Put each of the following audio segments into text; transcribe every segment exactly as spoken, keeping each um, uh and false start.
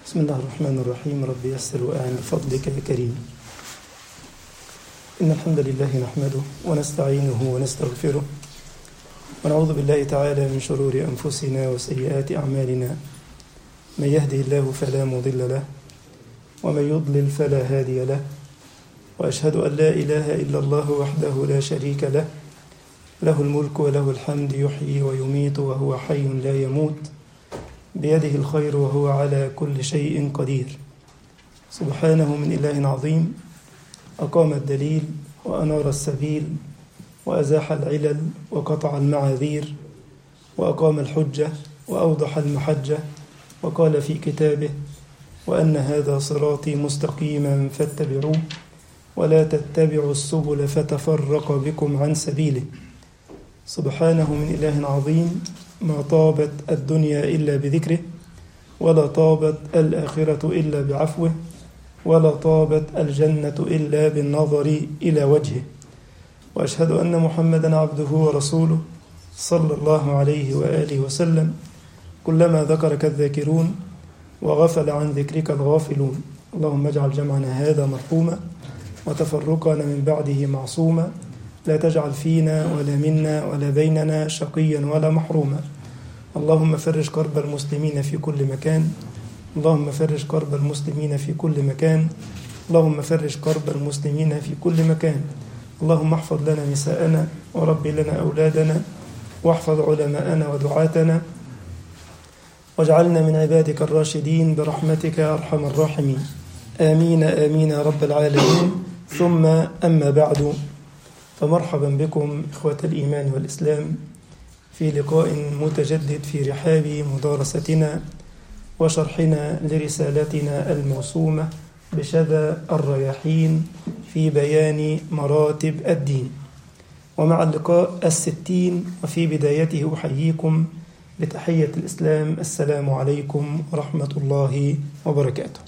بسم الله الرحمن الرحيم. رب يسر وأعن بفضلك يا كريم. إن الحمد لله نحمده ونستعينه ونستغفره ونعوذ بالله تعالى من شرور أنفسنا وسيئات أعمالنا. من يهده الله فلا مضل له ومن يضلل فلا هادي له، وأشهد أن لا إله إلا الله وحده لا شريك له، له الملك وله الحمد، يحيي ويميت وهو حي لا يموت، بيده الخير وهو على كل شيء قدير. سبحانه من إله عظيم أقام الدليل وأنار السبيل وأزاح العلل وقطع المعاذير وأقام الحجة وأوضح المحجة، وقال في كتابه: وأن هذا صراطي مستقيما فاتبعوه ولا تتبعوا السبل فتفرق بكم عن سبيله. سبحانه من إله عظيم ما طابت الدنيا إلا بذكره، ولا طابت الآخرة إلا بعفوه، ولا طابت الجنة إلا بالنظر إلى وجهه. وأشهد أن محمدا عبده ورسوله صلى الله عليه وآله وسلم. كلما ذكرك الذاكرون وغفل عن ذكرك الغافلون. اللهم اجعل جمعنا هذا مرحوما وتفرقنا من بعده معصوما، لا تجعل فينا ولا منا ولا بيننا شقيا ولا محروما. اللهم فرج كرب المسلمين في كل مكان، اللهم فرج كرب المسلمين في كل مكان، اللهم فرج كرب المسلمين في كل مكان. اللهم احفظ لنا نساءنا ورب لنا أولادنا، واحفظ علماءنا ودعاتنا، واجعلنا من عبادك الراشدين برحمتك يا أرحم الراحمين. آمين آمين يا رب العالمين. ثم أما بعد، فمرحبا بكم إخوة الإيمان والإسلام في لقاء متجدد في رحاب مدارستنا وشرحنا لرسالتنا الموسومة بشذا الرياحين في بيان مراتب الدين، ومع اللقاء الستين وفي بدايته أحييكم بتحية الإسلام: السلام عليكم ورحمة الله وبركاته.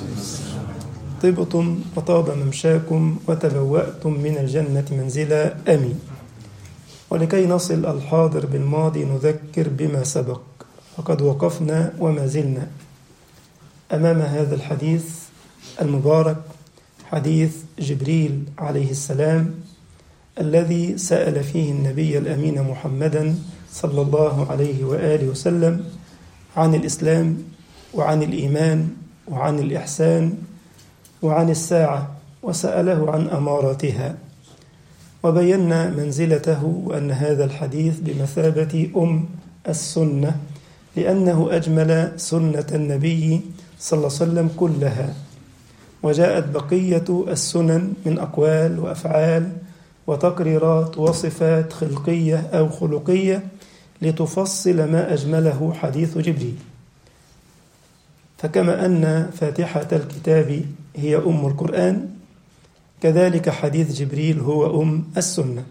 طبتم وطاب ممشاكم وتبوأتم من الجنة منزلا، آمين. ولكي نصل الحاضر بالماضي نذكر بما سبق، فقد وقفنا وما زلنا أمام هذا الحديث المبارك، حديث جبريل عليه السلام الذي سأل فيه النبي الأمين محمدا صلى الله عليه وآله وسلم عن الإسلام وعن الإيمان وعن الإحسان وعن الساعة، وسأله عن أماراتها، وبينا منزلته وأن هذا الحديث بمثابة أم السنة، لأنه أجمل سنة النبي صلى الله عليه وسلم كلها، وجاءت بقية السنن من أقوال وأفعال وتقريرات وصفات خلقية أو خلقية لتفصل ما أجمله حديث جبريل. فكما أن فاتحة الكتاب هي أم القرآن، كذلك حديث جبريل هو أم السنة.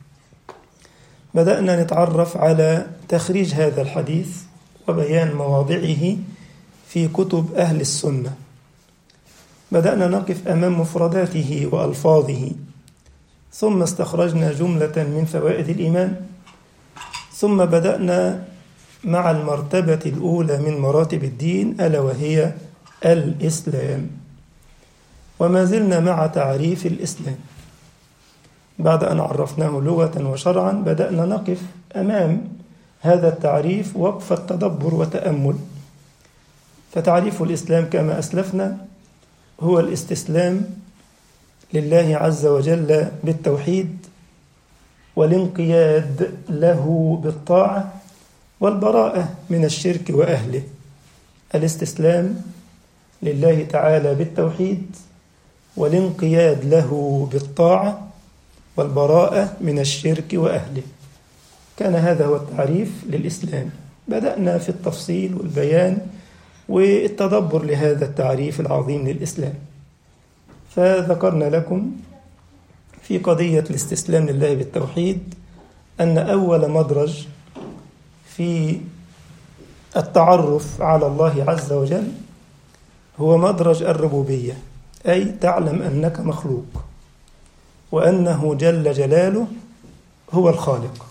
بدأنا نتعرف على تخريج هذا الحديث وبيان مواضعه في كتب أهل السنة. بدأنا نقف أمام مفرداته وألفاظه، ثم استخرجنا جملة من فوائد الإيمان، ثم بدأنا مع المرتبة الأولى من مراتب الدين، ألا وهي الإسلام. وما زلنا مع تعريف الإسلام. بعد أن عرفناه لغة وشرعا بدأنا نقف أمام هذا التعريف وقف التدبر وتأمل. فتعريف الإسلام كما أسلفنا هو الاستسلام لله عز وجل بالتوحيد، والانقياد له بالطاعة، والبراءة من الشرك وأهله. الاستسلام لله تعالى بالتوحيد، والانقياد له بالطاعة، والبراءة من الشرك وأهله. كان هذا هو التعريف للإسلام. بدأنا في التفصيل والبيان والتدبر لهذا التعريف العظيم للإسلام. فذكرنا لكم في قضية الاستسلام لله بالتوحيد أن أول مدرج في التعرف على الله عز وجل هو مدرج الربوبية، أي تعلم أنك مخلوق وأنه جل جلاله هو الخالق.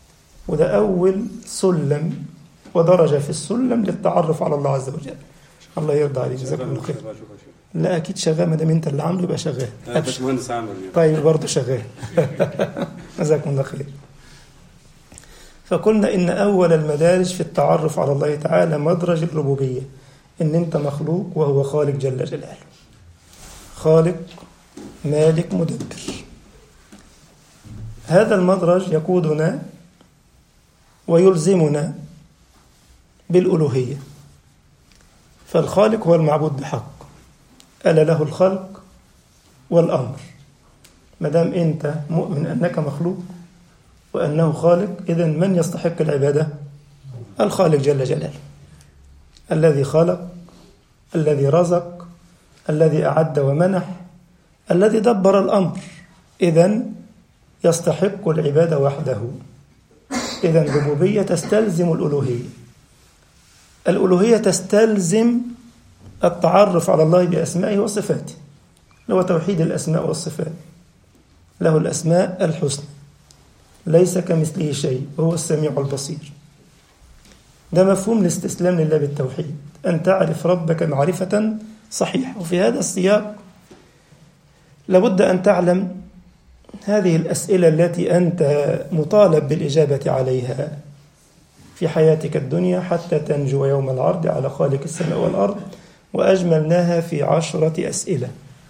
وده أول سلم ودرجة في السلم للتعرف على الله عز وجل. الله يرضى عليك، جزاكم الله خير. لا أكيد شغال، ما دام أنت اللي عامله يبقى شغال. باشمهندس عامل. طيب برضه شغال. جزاكم الله خير. فقلنا إن أول المدارج في التعرف على الله تعالى مدرج الربوبية، إن أنت مخلوق وهو خالق جل جلاله، خالق مالك مدبر. هذا المدرج يقودنا ويلزمنا بالألوهية، فالخالق هو المعبود بحق، ألا له الخلق والأمر. مدام أنت مؤمن أنك مخلوق وأنه خالق، إذن من يستحق العبادة؟ الخالق جل جلاله، الذي خلق، الذي رزق، الذي أعد ومنح، الذي دبر الأمر، إذن يستحق العبادة وحده. إذن الربوبية تستلزم الألوهية، الألوهية تستلزم التعرف على الله بأسمائه وصفاته، هو توحيد الأسماء والصفات، له الأسماء الحسنى، ليس كمثله شيء وهو السميع البصير. ده مفهوم الاستسلام لله بالتوحيد، أن تعرف ربك معرفة صحيحة. وفي هذا السياق لابد أن تعلم هذه الأسئلة التي أنت مطالب بالإجابة عليها في حياتك الدنيا حتى تنجو يوم العرض على خالق السماء والأرض، وأجملناها في عشرة أسئلة،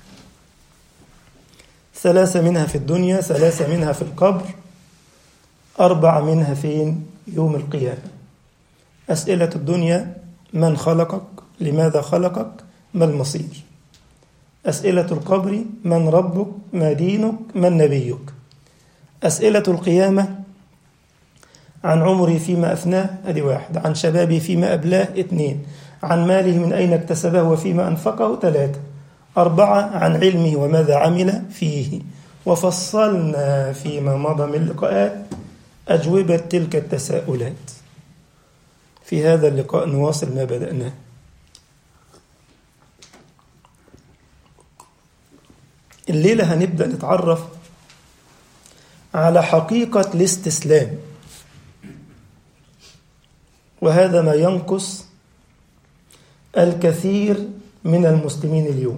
ثلاثة منها في الدنيا، ثلاثة منها في القبر، أربعة منها فين؟ يوم القيامة. أسئلة الدنيا: من خلقك؟ لماذا خلقك؟ ما المصير؟ أسئلة القبر: من ربك؟ ما دينك؟ من نبيك؟ أسئلة القيامة: عن عمري فيما أفناه، هذه واحد. عن شبابي فيما أبلاه، اثنين. عن ماله من أين اكتسبه وفيما أنفقه، ثلاثة. أربعة. عن علمه وماذا عمل فيه. وفصلنا فيما مضى من لقاءات أجوبة تلك التساؤلات. في هذا اللقاء نواصل ما بدأناه. الليلة هنبدأ نتعرف على حقيقة الاستسلام، وهذا ما ينقص الكثير من المسلمين اليوم،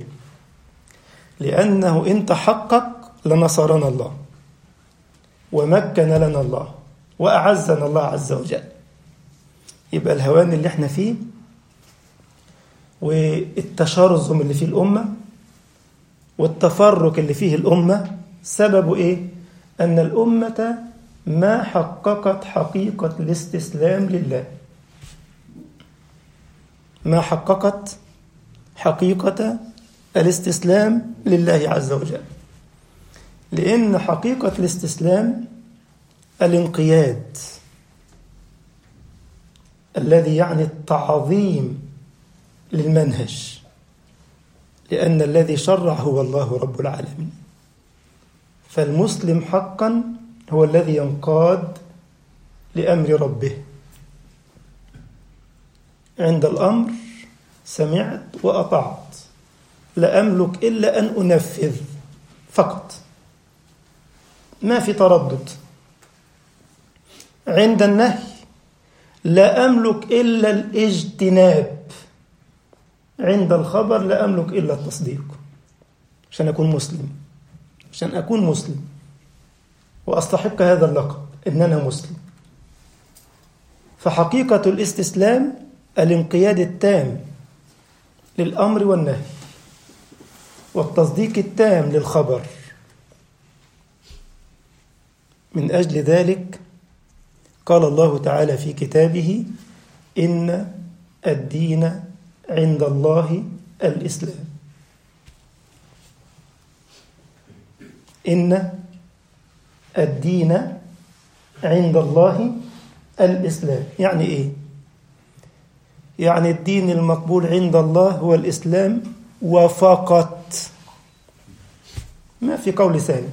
لأنه إن تحقق لنصرنا الله ومكن لنا الله وأعزنا الله عز وجل. يبقى الهوان اللي احنا فيه والتشرذم اللي فيه الأمة والتفرق اللي فيه الأمة سببه إيه؟ أن الأمة ما حققت حقيقة الاستسلام لله، ما حققت حقيقة الاستسلام لله عز وجل. لأن حقيقة الاستسلام الانقياد الذي يعني التعظيم للمنهج، لأن الذي شرع هو الله رب العالمين. فالمسلم حقا هو الذي ينقاد لأمر ربه، عند الأمر سمعت وأطعت، لا أملك إلا أن أنفذ فقط، ما في تردد. عند النهي لا أملك إلا الاجتناب، عند الخبر لا أملك إلا التصديق، عشان أكون مسلم، عشان أكون مسلم وأستحق هذا اللقب إن أنا مسلم. فحقيقة الاستسلام الانقياد التام للأمر والنهي والتصديق التام للخبر. من أجل ذلك قال الله تعالى في كتابه: إن الدين عند الله الإسلام. إن الدين عند الله الإسلام. يعني إيه؟ يعني الدين المقبول عند الله هو الإسلام وفقط، ما في قول ثاني.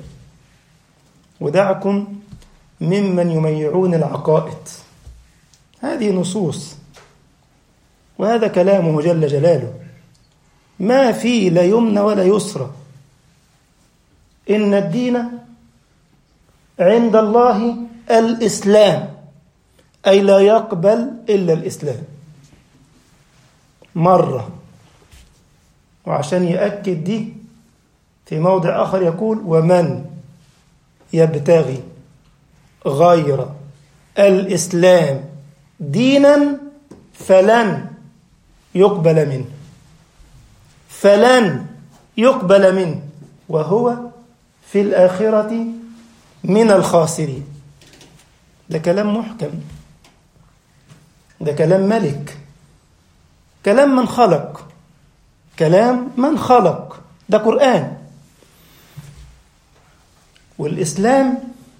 ودعكم ممن يميعون العقائد، هذه نصوص وهذا كلامه جل جلاله، ما في لا يمنى ولا يسرى. إن الدين عند الله الإسلام، أي لا يقبل إلا الإسلام. مرة وعشان يأكد دي في موضع آخر يقول ومن يبتغي غير الإسلام دينا فلن يقبل منه فلن يقبل منه وهو في الآخرة من الخاسرين. ده كلام محكم، ده كلام ملك، كلام من خلق، كلام من خلق، ده قرآن. والإسلام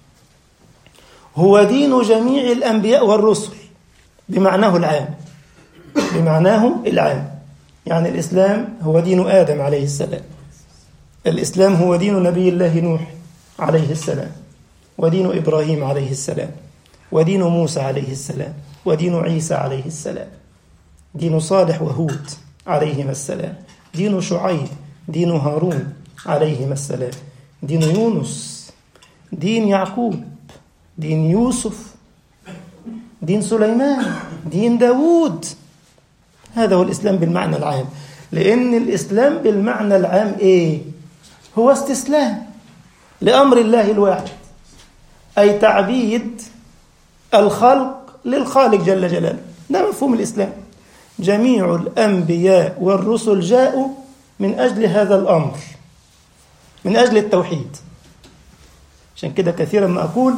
هو دين جميع الأنبياء والرسل بمعناه العام، بمعناه العام. يعني الإسلام هو دين آدم عليه السلام، الإسلام هو دين نبي الله نوح عليه السلام، ودين إبراهيم عليه السلام، ودين موسى عليه السلام، ودين عيسى عليه السلام، دين صالح وهود عليهما السلام، دين شعيب، دين هارون عليهما السلام، دين يونس، دين يعقوب، دين يوسف، دين سليمان، دين داود. هذا هو الإسلام بالمعنى العام. لأن الإسلام بالمعنى العام إيه؟ هو استسلام لأمر الله الواحد، أي تعبيد الخلق للخالق جل جلاله. ده مفهوم الإسلام. جميع الأنبياء والرسل جاءوا من أجل هذا الأمر، من أجل التوحيد. عشان كده كثيرا ما أقول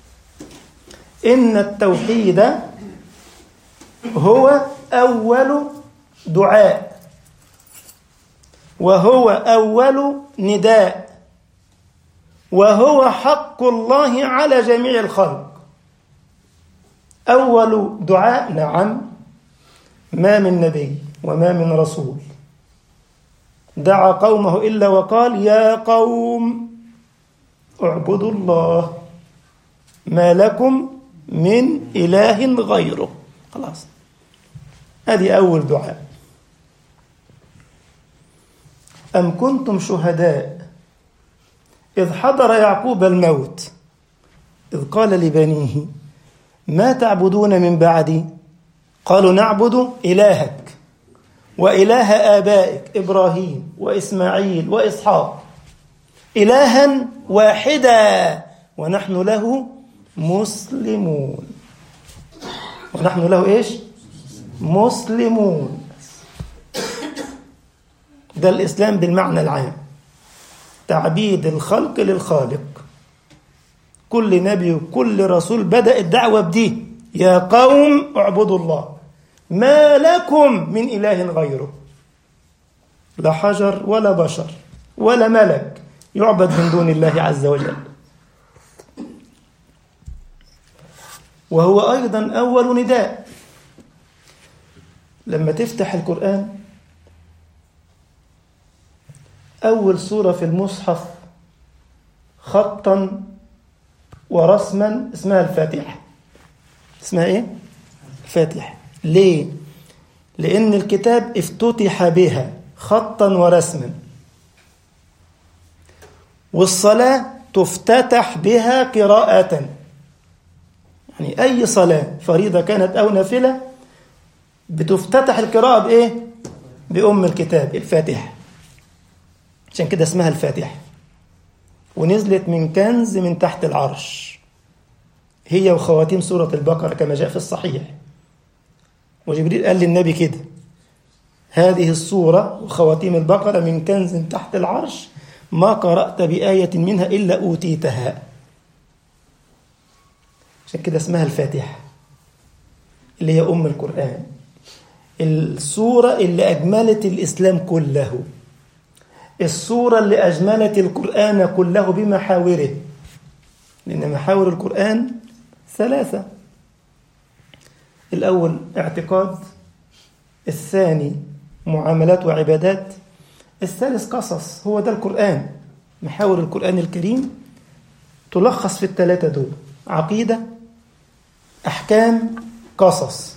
إن التوحيد هو أول دعاء، وهو أول نداء، وهو حق الله على جميع الخلق. أول دعاء، نعم، ما من نبي وما من رسول دعا قومه إلا وقال يا قوم اعبدوا الله ما لكم من إله غيره. خلاص، هذه أول دعاء. أم كنتم شهداء إذ حضر يعقوب الموت إذ قال لبنيه ما تعبدون من بعدي قالوا نعبد إلهك وإله آبائك إبراهيم وإسماعيل وإسحاق إلها واحدا ونحن له مسلمون. ونحن له إيش؟ مسلمون. ده الإسلام بالمعنى العام، تعبيد الخلق للخالق. كل نبي وكل رسول بدأ الدعوة بدي يا قوم اعبدوا الله ما لكم من إله غيره. لا حجر ولا بشر ولا ملك يعبد من دون الله عز وجل. وهو أيضا أول نداء. لما تفتح القرآن أول سورة في المصحف خطا ورسما اسمها الفاتحة. اسمها إيه؟ الفاتحة. ليه؟ لأن الكتاب افتتح بها خطا ورسما، والصلاة تفتتح بها قراءة. يعني أي صلاة فريضة كانت أو نافلة بتفتتح القراءة بإيه؟ بأم الكتاب الفاتحة. عشان كده اسمها الفاتحة. ونزلت من كنز من تحت العرش، هي وخواتيم سورة البقرة كما جاء في الصحيح. وجبريل قال للنبي كده هذه السورة وخواتيم البقرة من كنز تحت العرش ما قرأت بآية منها إلا أوتيتها. عشان كده اسمها الفاتحة اللي هي أم القرآن، السورة اللي أجملت الإسلام كله، السورة اللي أجملت القرآن كله بمحاوره. لأن محاور القرآن ثلاثة: الأول اعتقاد، الثاني معاملات وعبادات، الثالث قصص. هو ده القرآن. محاور القرآن الكريم تلخص في الثلاثة دول: عقيدة، أحكام، قصص.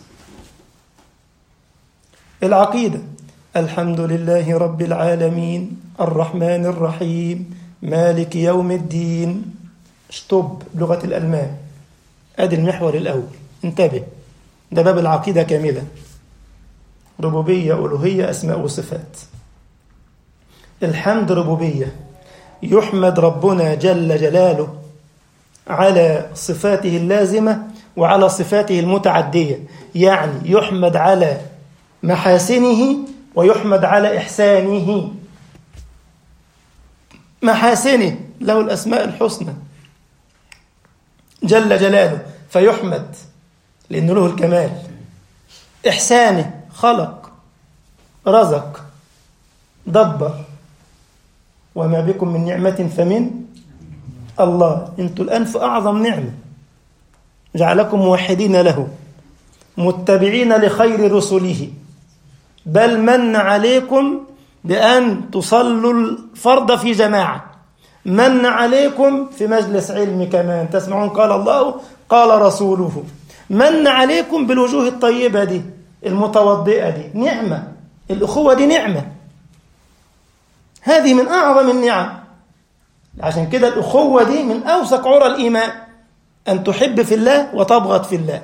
العقيدة: الحمد لله رب العالمين الرحمن الرحيم مالك يوم الدين. اشطب بلغة الألمان. أدي المحور الأول، انتبه، ده باب العقيدة كاملة: ربوبية، ألوهية، أسماء وصفات. الحمد ربوبية، يحمد ربنا جل جلاله على صفاته اللازمة وعلى صفاته المتعدية، يعني يحمد على محاسنه ويحمد على إحسانه. محاسنه له الأسماء الحسنى جل جلاله فيحمد لأنه له الكمال. إحسانه خلق، رزق، دبر، وما بكم من نعمة فمن الله. انتوا الآن في أعظم نعمة، جعلكم موحدين له متبعين لخير رسله، بل من عليكم بأن تصلوا الفرض في جماعة، من عليكم في مجلس علم كمان تسمعون قال الله قال رسوله، من عليكم بالوجوه الطيبة دي المتوضئة دي، نعمة. الأخوة دي نعمة، هذه من أعظم النعم. عشان كده الأخوة دي من أوثق عرى الإيمان، أن تحب في الله وتبغض في الله.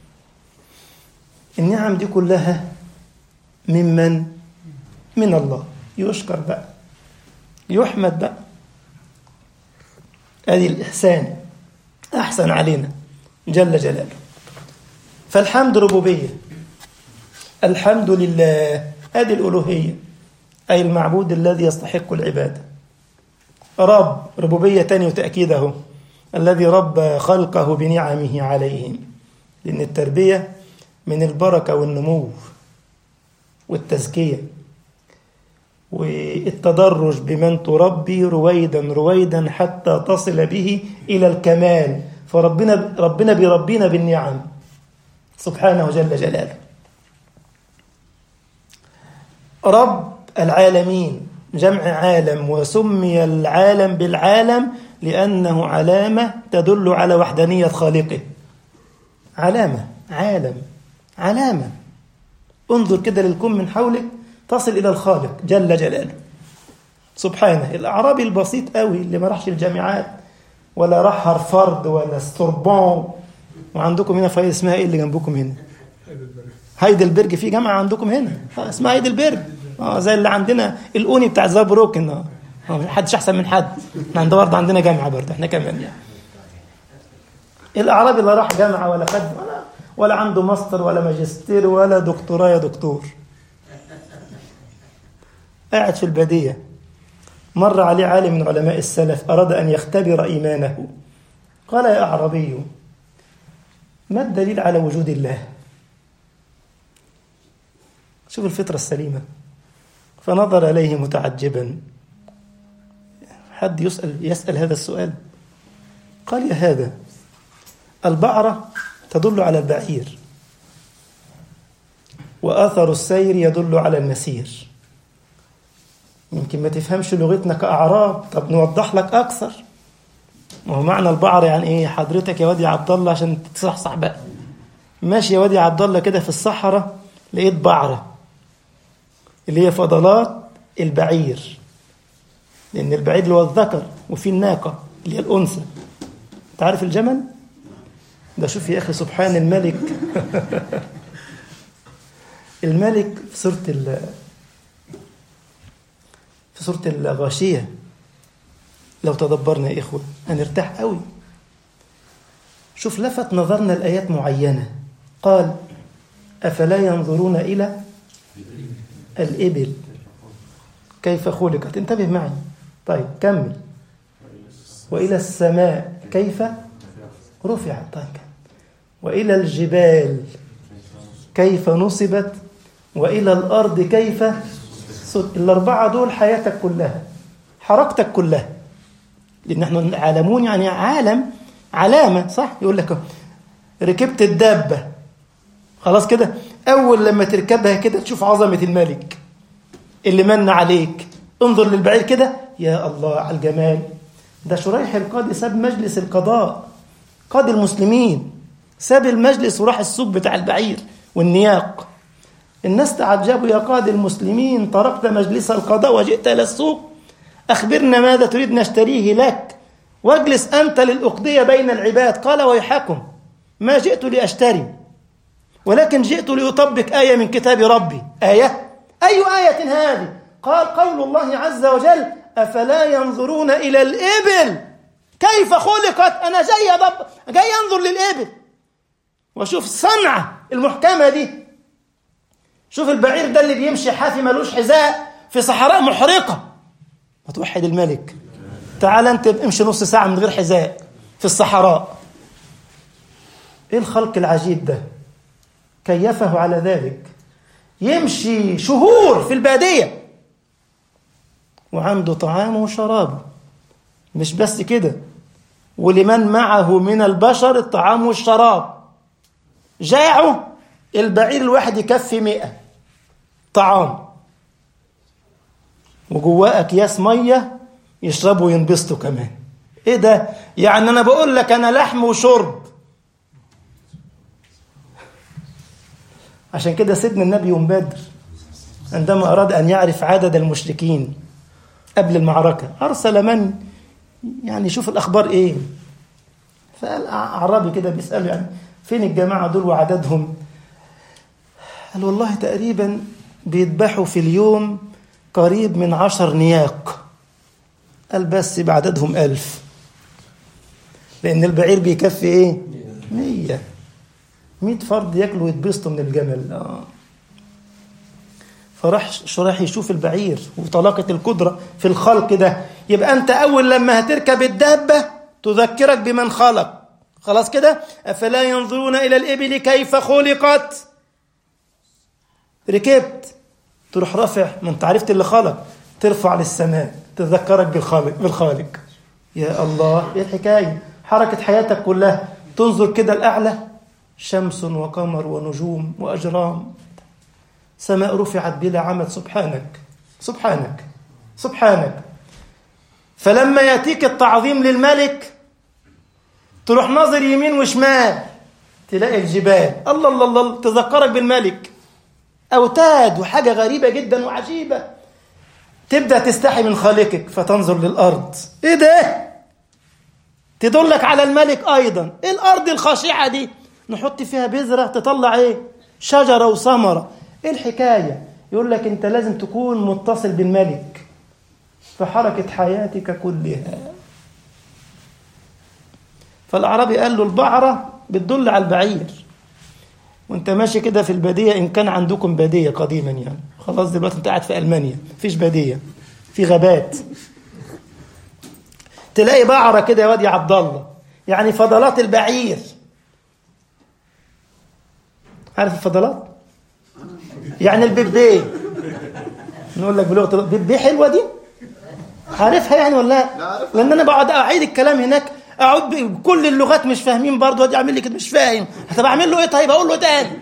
النعم دي كلها ممن؟ من الله. يشكر بقى، يحمد بقى. هذه الإحسان، أحسن علينا جل جلاله. فالحمد ربوبية، الحمد لله، هذه الألوهية، أي المعبود الذي يستحق العبادة. رب، ربوبية تاني وتأكيده، الذي رب خلقه بنعمه عليهم، لأن التربية من البركة والنمو والتزكية والتدرج بمن تربي رويدا رويدا حتى تصل به إلى الكمال. فربنا ربنا بيربينا بالنعم سبحانه جل جلاله. رب العالمين، جمع عالم، وسمي العالم بالعالم لأنه علامة تدل على وحدانية خالقه. علامة، عالم، علامة. انظر كده للكون من حولك تصل إلى الخالق جل جلاله سبحانه. الأعرابي البسيط قوي اللي ما راحش الجامعات ولا راح هارفارد ولا ستوربون. وعندكم هنا فايدة اسمها ايه اللي جنبكم هنا؟ هايدلبرج. في جامعة عندكم هنا اسمها هايدلبرج، اه زي اللي عندنا الأوني بتاع زابروكن. اه محدش أحسن من حد. احنا عندنا برضه عندنا جامعة برضه احنا كمان يعني. الأعرابي اللي راح جامعة ولا خد ولا ولا عنده ماستر ولا ماجستير ولا دكتوراه يا دكتور، قاعد في البادية. مر عليه عالم من علماء السلف أراد أن يختبر إيمانه، قال يا أعرابي ما الدليل على وجود الله؟ شوف الفطرة السليمة. فنظر إليه متعجبا. حد يسأل يسأل هذا السؤال؟ قال يا هذا البعرة تدل على البعير، وأثر السير يدل على المسير. يمكن ما تفهمش لغتنا كأعراب، طب نوضح لك أكثر. وهو معنى البعرة يعني إيه حضرتك يا وادي عبد الله؟ عشان تصحصح بقى. ماشي يا وادي عبد الله كده في الصحراء لقيت بعرة اللي هي فضلات البعير، لأن البعير اللي هو الذكر وفي الناقة اللي هي الأنثى. تعرف الجمل ده؟ شوف يا أخي سبحان الملك. الملك في سورة ال في سورة الغاشية لو تدبرنا يا إخوة هنرتاح قوي. شوف لفت نظرنا الآيات معينة، قال أفلا ينظرون إلى الإبل كيف خلقت. انتبه معي. طيب كمل. وإلى السماء كيف رفعت. طيب وإلى الجبال كيف نصبت، وإلى الأرض كيف سد. الأربعة دول حياتك كلها، حركتك كلها. لأن نحن عالمون يعني عالم، علامة صح. يقول لك ركبت الدابة خلاص كده، أول لما تركبها كده تشوف عظمة الملك اللي من عليك. انظر للبعير كده، يا الله على الجمال. ده شريح القاضي ساب مجلس القضاء، قاضي المسلمين ساب المجلس وراح السوق بتاع البعير والنياق. الناس تعجبوا، يا قاضي المسلمين تركت مجلس القضاء وجئت إلى السوق؟ أخبرنا ماذا تريد نشتريه لك، واجلس أنت للأقضية بين العباد. قال ويحكم، ما جئت لأشتري ولكن جئت لأطبق آية من كتاب ربي. آية؟ أي آية هذه؟ قال قول الله عز وجل أفلا ينظرون إلى الإبل كيف خلقت. أنا جاي أضب... جاي أنظر للإبل وشوف الصنعة المحكمة دي. شوف البعير ده اللي بيمشي حافي ملوش حذاء في صحراء محرقة. ما توحد الملك. تعال أنت امشي نص ساعة من غير حذاء في الصحراء. إيه الخلق العجيب ده؟ كيفه على ذلك. يمشي شهور في البادية وعنده طعامه وشرابه. مش بس كده، ولمن معه من البشر الطعام والشراب. جاعوا البعير الواحد يكفي مئة طعام، وجواه أكياس مية يشربوا وينبسطوا كمان. إيه ده؟ يعني أنا بقول لك أنا لحم وشرب. عشان كده سيدنا النبي يوم بدر عندما أراد أن يعرف عدد المشركين قبل المعركة أرسل من يعني يشوف الأخبار إيه. فقال أعرابي كده بيسأله يعني فين الجماعة دول وعددهم؟ قال والله تقريبا بيذبحوا في اليوم قريب من عشر نياق. قال بس بعددهم ألف، لأن البعير بيكفي إيه؟ مية مية فرد يأكلوا ويتبسطوا من الجمل. آه. فراح شراح يشوف البعير وطلاقة القدرة في الخلق ده. يبقى أنت أول لما هتركب الدابة تذكرك بمن خلق. خلاص كده. أفلا ينظرون إلى الإبل كيف خلقت. ركبت تروح رافع من تعرفت اللي خلق ترفع للسماء تذكرك بالخالق بالخالق. يا الله ايه الحكاية. حركة حياتك كلها تنظر كده الأعلى، شمس وقمر ونجوم وأجرام، سماء رفعت بلا عمد. سبحانك سبحانك سبحانك. فلما يأتيك التعظيم للملك تروح ناظر يمين وشمال تلاقي الجبال. الله الله الله تذكرك بالملك. أوتاد وحاجة غريبة جدا وعجيبة. تبدأ تستحي من خالقك فتنظر للأرض. إيه ده؟ تدلك على الملك أيضا. إيه الأرض الخاشعة دي؟ نحط فيها بذرة تطلع إيه؟ شجرة وثمرة. إيه الحكاية؟ يقول لك أنت لازم تكون متصل بالملك في حركة حياتك كلها. فالأعرابي قال له البعرة بتدل على البعير، وانت ماشي كده في البادية. إن كان عندكم بادية قديما يعني، خلاص دلوقتي انت قاعد في ألمانيا فيش بادية، في غابات. تلاقي بعرة كده يا واد يا عبد الله، يعني فضلات البعير. عارف الفضلات؟ يعني البيبي. نقول لك بلغة بيبي حلوة دي، عارفها يعني ولا؟ لأن أنا بقعد أعيد الكلام هناك، أقعد بكل اللغات مش فاهمين برضه، ودي أعمل لي كده مش فاهم. طب أعمل له إيه طيب؟ أقول له تاني.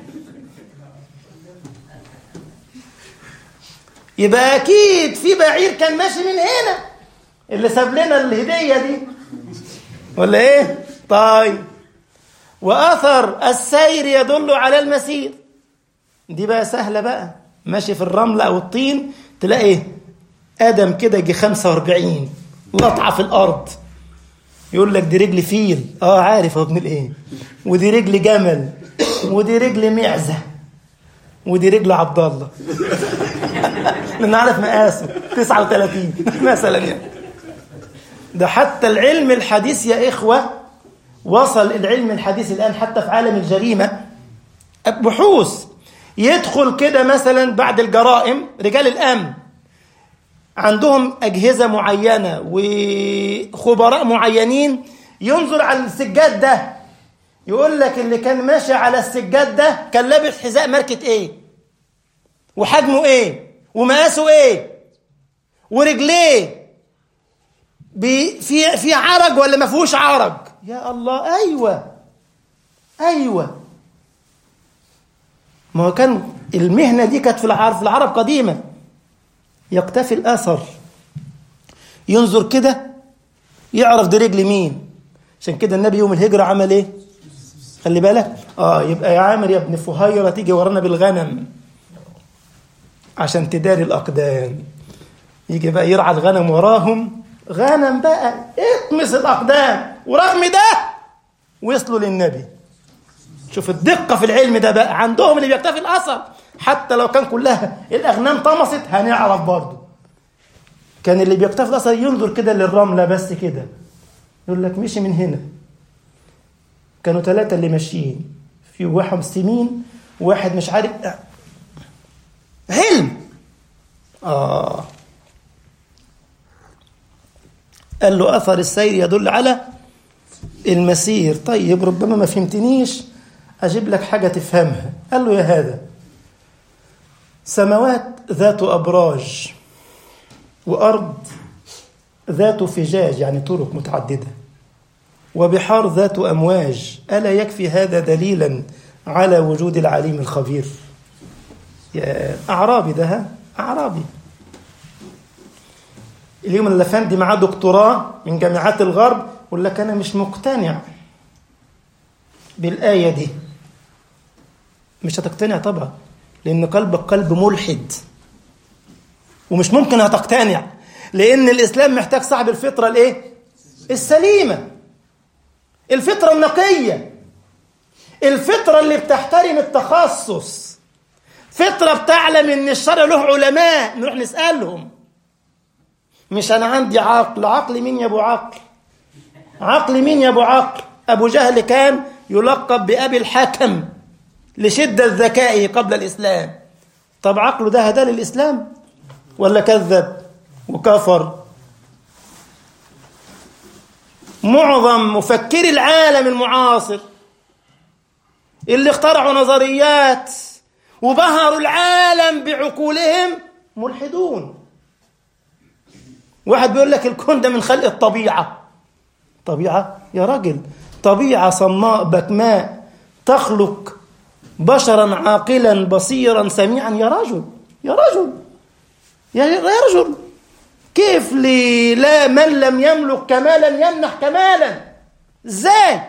يبقى أكيد في بعير كان ماشي من هنا اللي ساب لنا الهدية دي ولا إيه؟ طيب. وأثر السير يدل على المسير. دي بقى سهلة بقى، ماشي في الرمل أو الطين تلاقي آدم كده يجي خمسة واربعين لطعة في الأرض. يقول لك دي رجل فيل. آه عارف يا ابن الإيه. ودي رجل جمل، ودي رجل معزة، ودي رجل عبد الله. لأن عارف مقاسه تسعة وثلاثين مثلا يعني. ده حتى العلم الحديث يا إخوة، وصل العلم الحديث الآن حتى في عالم الجريمة بحوث يدخل كده مثلا بعد الجرائم. رجال الأمن عندهم أجهزة معينة وخبراء معينين ينظر على السجاد ده، يقول لك اللي كان ماشي على السجاد ده كان لابس حذاء ماركة ايه، وحجمه ايه، ومقاسه ايه، ورجليه في في عرج ولا ما فيهوش عرج. يا الله. ايوه ايوه. ما هو كان المهنة دي كانت في العرب في العرب قديما. يقتفي الأثر، ينظر كده يعرف دي رجل مين. عشان كده النبي يوم الهجرة عمل ايه؟ خلي بالك. اه يبقى يا عامر يا ابن فهيرة تيجي ورانا بالغنم عشان تداري الأقدام. يجي بقى يرعى الغنم وراهم، غنم بقى اطمس الأقدام، ورغم ده وصلوا للنبي. شوف الدقة في العلم ده بقى عندهم اللي بيكتفي الأثر. حتى لو كان كلها الأغنام طمست هنعرف برضه كان اللي بيقتفل أصلا ينظر كده للرملة بس كده، يقول لك مشي من هنا. كانوا ثلاثة اللي ماشيين، في واحد سمين واحد مش عارف علم. آه قال له أثر السير يدل على المسير. طيب ربما ما فهمتنيش، أجيب لك حاجة تفهمها. قال له يا هذا، سماوات ذات أبراج وأرض ذات فجاج يعني طرق متعددة وبحار ذات أمواج، ألا يكفي هذا دليلا على وجود العليم الخبير؟ يا أعرابي ده، أعرابي اليوم الأفندي معاه دكتوراه من جامعات الغرب، يقول لك أنا مش مقتنع بالآية دي. مش هتقتنع طبعا، لأن قلبك قلب ملحد، ومش ممكن هتقتنع، لأن الإسلام محتاج صاحب الفطرة الإيه؟ السليمة، الفطرة النقية، الفطرة اللي بتحترم التخصص، فطرة بتعلم إن الشرع له علماء نروح نسألهم. مش أنا عندي عقل، عقل مين يا أبو عقل؟ عقل مين يا أبو عقل؟ أبو جهل كان يلقب بأبي الحكم لشدة ذكائه قبل الإسلام. طب عقله ده هدى للإسلام ولا كذب وكفر؟ معظم مفكري العالم المعاصر اللي اخترعوا نظريات وبهروا العالم بعقولهم ملحدون. واحد بيقول لك الكون ده من خلق الطبيعة. طبيعة يا راجل، طبيعة صماء بكماء تخلق بشرا عاقلا بصيرا سميعا. يا رجل يا رجل يا رجل، كيف لي لا من لم يملك كمالا يمنح كمالا؟ ازاي؟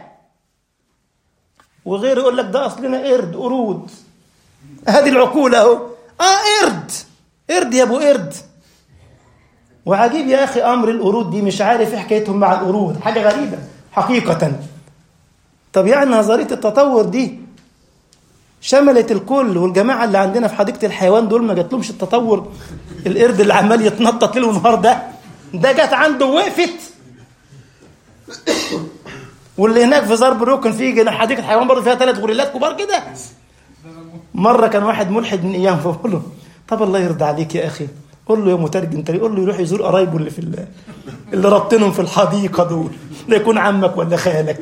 وغير يقول لك ده اصلنا قرد قرود. هذه العقول اهو. اه قرد قرد يا ابو قرد. وعجيب يا اخي امر القرود دي، مش عارف ايه حكايتهم مع القرود، حاجه غريبه حقيقه. طب يعني نظريه التطور دي شملت الكل، والجماعه اللي عندنا في حديقه الحيوان دول ما جاتلهمش التطور؟ القرد اللي عمال يتنطط ليل ونهار ده ده جت عنده وقفت. واللي هناك في زرب روكن في حديقه حيوان برضه فيها ثلاث غوريلات كبار كده. مره كان واحد ملحد من ايام فبقول له طب الله يرضى عليك يا اخي، قول له يا مترجم تاني، قول له يروح يزور قرايبه اللي في الله اللي رابطينهم في الحديقه دول، لا يكون عمك ولا خالك.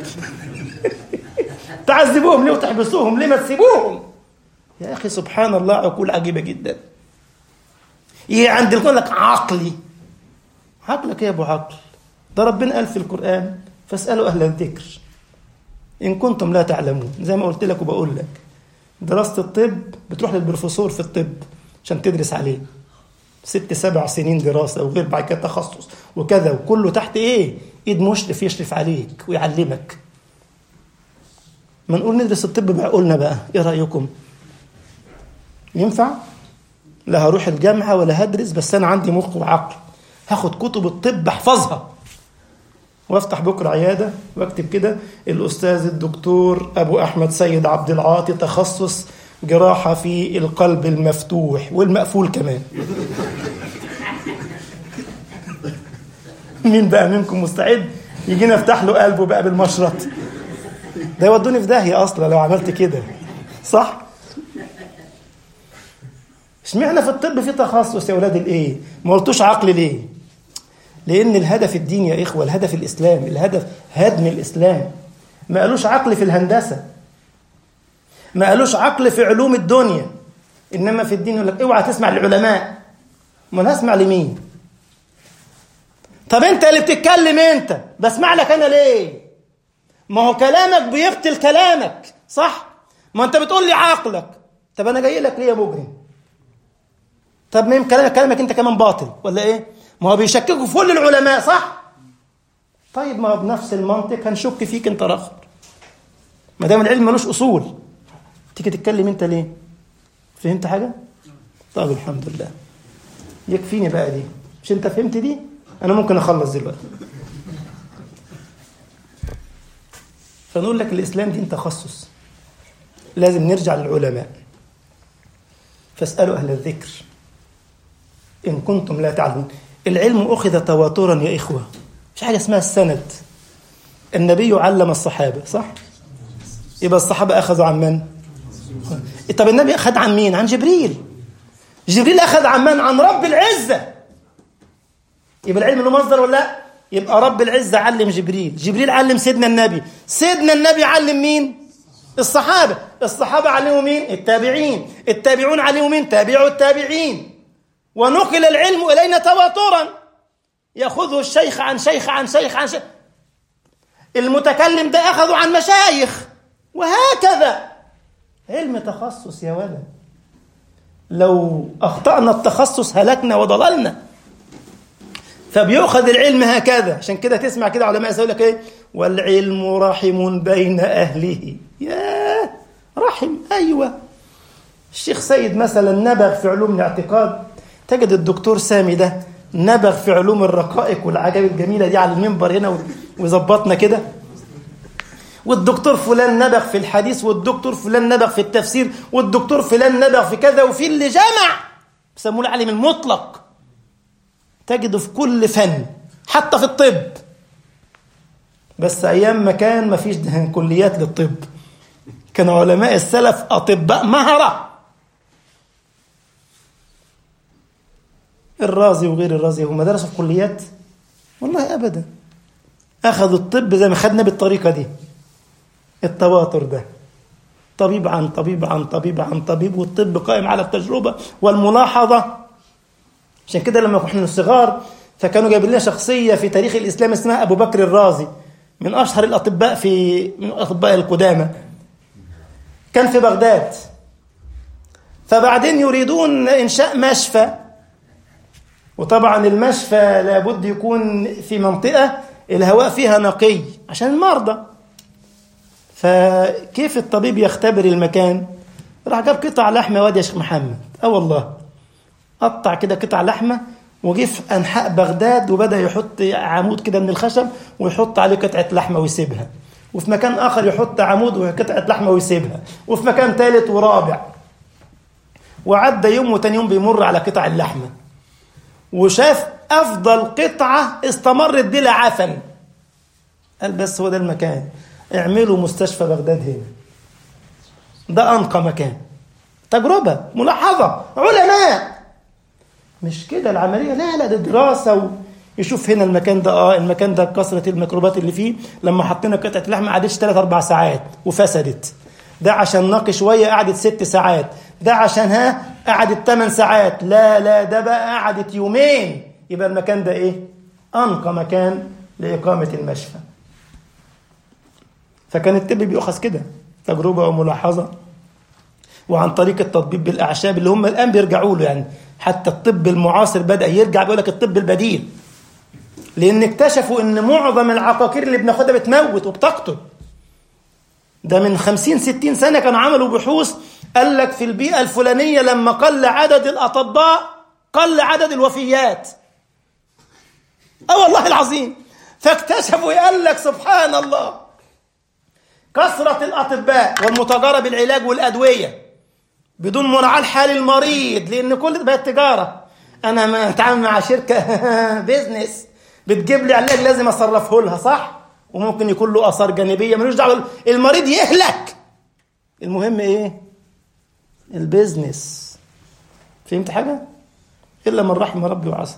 تعذبوهم ليه وتحبسوهم ليه؟ ما تسيبوهم يا اخي. سبحان الله، عقول عجيبه جدا. ايه عند يقول لك عقلي؟ عقلك يا ابو عقل؟ ده ربنا قال في القران فاسالوا اهل الذكر ان كنتم لا تعلمون. زي ما قلت لك وبقول لك، دراسه الطب بتروح للبروفيسور في الطب عشان تدرس عليه ست سبع سنين دراسه وغير، بعد كده تخصص وكذا، وكله تحت ايه؟ ايد مشرف يشرف عليك ويعلمك. ما نقول ندرس الطب بعقولنا بقى، ايه رايكم؟ ينفع؟ لا هروح الجامعه ولا هدرس، بس انا عندي مخ وعقل، هاخد كتب الطب احفظها وافتح بكره عياده واكتب كده الاستاذ الدكتور ابو احمد سيد عبد العاطي تخصص جراحه في القلب المفتوح والمقفول كمان. مين بقى منكم مستعد يجينا افتح له قلبه بقى بالمشرط؟ ده يودوني في داهيه اصلا لو عملت كده، صح؟ اشمعنى في الطب في تخصص يا ولاد الايه؟ ما قلتوش عقل ليه؟ لان الهدف الدين يا اخوه، الهدف الاسلام، الهدف هدم الاسلام. ما قالوش عقل في الهندسه، ما قالوش عقل في علوم الدنيا، انما في الدين يقول لك اوعى تسمع للعلماء. ما انا اسمع لمين؟ طب انت اللي بتتكلم انت بسمع لك انا ليه؟ ما هو كلامك بيبطل كلامك، صح؟ ما انت بتقول لي عقلك، طب انا جاي لك ليه يا مجرم؟ طب مين كلامك؟ كلامك انت كمان باطل ولا ايه؟ ما هو بيشككوا في كل العلماء، صح؟ طيب ما هو بنفس المنطق هنشك فيك انت رخر، ما دام العلم ملوش اصول. تيجي تتكلم انت ليه؟ فهمت حاجه؟ طب الحمد لله، يكفيني بقى دي. مش انت فهمت دي؟ انا ممكن اخلص دلوقتي. فنقول لك الاسلام دين تخصص، لازم نرجع للعلماء. فاسالوا اهل الذكر ان كنتم لا تعلمون. العلم أخذ تواترا يا إخوة، مش حاجة اسمها السند. النبي علم الصحابة صح؟ يبقى الصحابة أخذوا عن من؟ طب النبي أخذ عن مين؟ عن جبريل. جبريل أخذ عن من؟ عن رب العزة. يبقى العلم له مصدر ولا لا؟ يبقى رب العزة علم جبريل، جبريل علم سيدنا النبي، سيدنا النبي علم مين؟ الصحابة، الصحابة علموا مين؟ التابعين، التابعون علموا مين؟ تابعوا التابعين. ونقل العلم إلينا تواترا، يأخذه الشيخ عن شيخ عن شيخ عن شيخ، المتكلم ده أخذوا عن مشايخ، وهكذا. علم تخصص يا ولد، لو أخطأنا التخصص هلكنا وضللنا. فبيأخذ العلم هكذا. عشان كده تسمع كده علماء يقول لك ايه؟ والعلم رحم بين أهله. ياه رحم، أيوة. الشيخ سيد مثلا نبغ في علوم الاعتقاد، تجد الدكتور سامي ده نبغ في علوم الرقائق والعجائب الجميلة دي على المنبر هنا ويظبطنا كده، والدكتور فلان نبغ في الحديث، والدكتور فلان نبغ في التفسير، والدكتور فلان نبغ في كذا، وفي اللي جمع بيسموه العالم المطلق. تجده في كل فن، حتى في الطب. بس أيام ما كان ما فيش كليات للطب، كان علماء السلف أطباء مهرة. الرازي وغير الرازي هم درسوا في كليات؟ والله أبدا. أخذوا الطب زي ما خدنا بالطريقة دي، التواتر ده، طبيب عن طبيب عن طبيب عن طبيب، والطب قائم على التجربة والملاحظة. عشان كده لما كنا صغار فكانوا جايبين لنا شخصية في تاريخ الإسلام اسمها أبو بكر الرازي، من أشهر الأطباء في من الأطباء القدامى، كان في بغداد. فبعدين يريدون إنشاء مشفى، وطبعا المشفى لابد يكون في منطقة الهواء فيها نقي عشان المرضى. فكيف الطبيب يختبر المكان؟ راح جاب قطع لحمة وادي يا شيخ محمد، اه والله، قطع كده قطع لحمة وجه في أنحاء بغداد وبدأ يحط عمود كده من الخشب ويحط عليه قطعة لحمة ويسيبها، وفي مكان آخر يحط عمود وقطعة لحمة ويسيبها، وفي مكان ثالث ورابع. وعدى يوم وتاني يوم بيمر على قطع اللحمة وشاف أفضل قطعة استمرت بلا عفن. قال بس هو ده المكان، اعملوا مستشفى بغداد هنا، ده أنقى مكان. تجربة، ملاحظة، علماء. مش كده العملية، لا لا، ده دراسة. ويشوف هنا المكان ده، اه المكان ده كثرة الميكروبات اللي فيه، لما حطينا قطعة لحمة ما قعدتش ثلاث أربع ساعات وفسدت. ده عشان نقي شوية قعدت ست ساعات، ده عشان ها قعدت ثمان ساعات، لا لا ده بقى قعدت يومين. يبقى المكان ده ايه؟ أنقى مكان لإقامة المشفى. فكان الطب بيؤخذ كده، تجربة وملاحظة، وعن طريق التطبيق بالأعشاب اللي هم الآن بيرجعوا له. يعني حتى الطب المعاصر بدأ يرجع، بيقول لك الطب البديل، لأن اكتشفوا أن معظم العقاقير اللي بناخدها بتموت وبتقتل. ده من خمسين ستين سنة كانوا عملوا بحوث، قال لك في البيئة الفلانية لما قل عدد الأطباء قل عدد الوفيات. أه والله العظيم. فاكتشفوا، قال لك سبحان الله، كثرة الأطباء والمتاجرة بالعلاج والأدوية بدون مراعاة لحال المريض، لأن كل بقت تجارة. أنا ما أتعامل مع شركة بيزنس بتجيب لي علاج لازم أصرفه لها، صح؟ وممكن يكون له آثار جانبية ملوش دعوة، المريض يهلك. المهم إيه؟ البيزنس. فهمت حاجة؟ إلا من رحم ربي وعصى.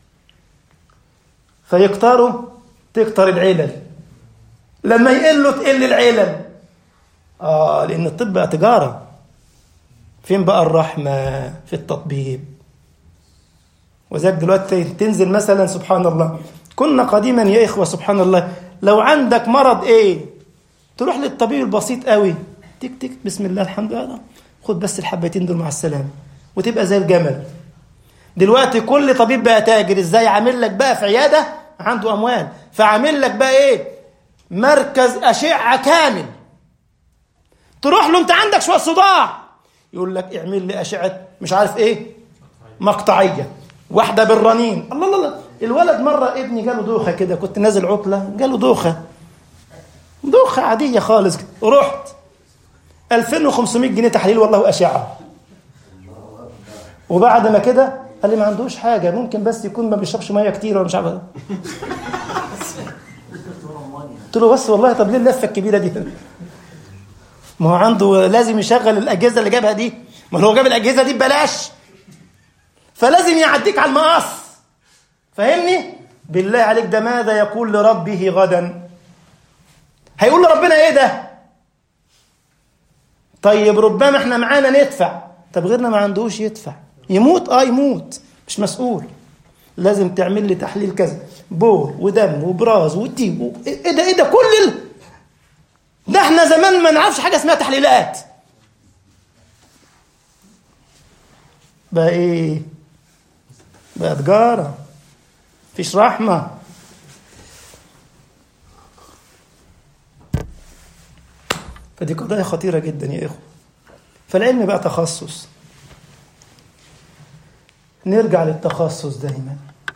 فيكتروا تكتر العلل، لما يقلوا تقل العلل. آه لأن الطب بقى تجارة. فين بقى الرحمة في التطبيب؟ وذلك دلوقتي تنزل مثلا، سبحان الله، كنا قديما يا إخوة سبحان الله، لو عندك مرض إيه تروح للطبيب البسيط قوي، تك تك بسم الله الحمد لله، خد بس الحبتين دول مع السلامة وتبقى زي الجمل. دلوقتي كل طبيب بقى تاجر. إزاي؟ عامل لك بقى في عيادة عنده أموال، فعامل لك بقى إيه؟ مركز أشعة كامل. تروح له أنت عندك شوية صداع، يقول لك اعمل لي أشعة مش عارف إيه، مقطعية، واحدة بالرنين. الله الله الله. الولد مرة ابني جاله دوخة كده، كنت نازل عطلة جاله دوخة، دوخة عادية خالص. رحت ألفين وخمسمائة جنيه تحليل والله أشعة. وبعد ما كده قال لي ما عندوش حاجة، ممكن بس يكون ما بيشربش مية كتير ولا مش عارف. قلت له بس والله طب ليه اللفة الكبيرة دي؟ ما هو عنده لازم يشغل الأجهزة اللي جابها دي، ما هو جاب الأجهزة دي ببلاش، فلازم يعديك على المقص. فاهمني؟ بالله عليك ده ماذا يقول لربه غدا؟ هيقول لربنا ايه ده؟ طيب ربما احنا معانا ندفع، طب غيرنا ما عندوش يدفع، يموت اه يموت مش مسؤول. لازم تعمل لي تحليل كذا، بول ودم وبراز وتيب و... ايه ده ايه ده كل ال... ده احنا زمان ما نعرفش حاجه اسمها تحليلات. بقى ايه؟ بقى تجاره، مفيش رحمه. فدي قضايا خطيره جدا يا اخوه. فالعلم بقى تخصص، نرجع للتخصص دايما،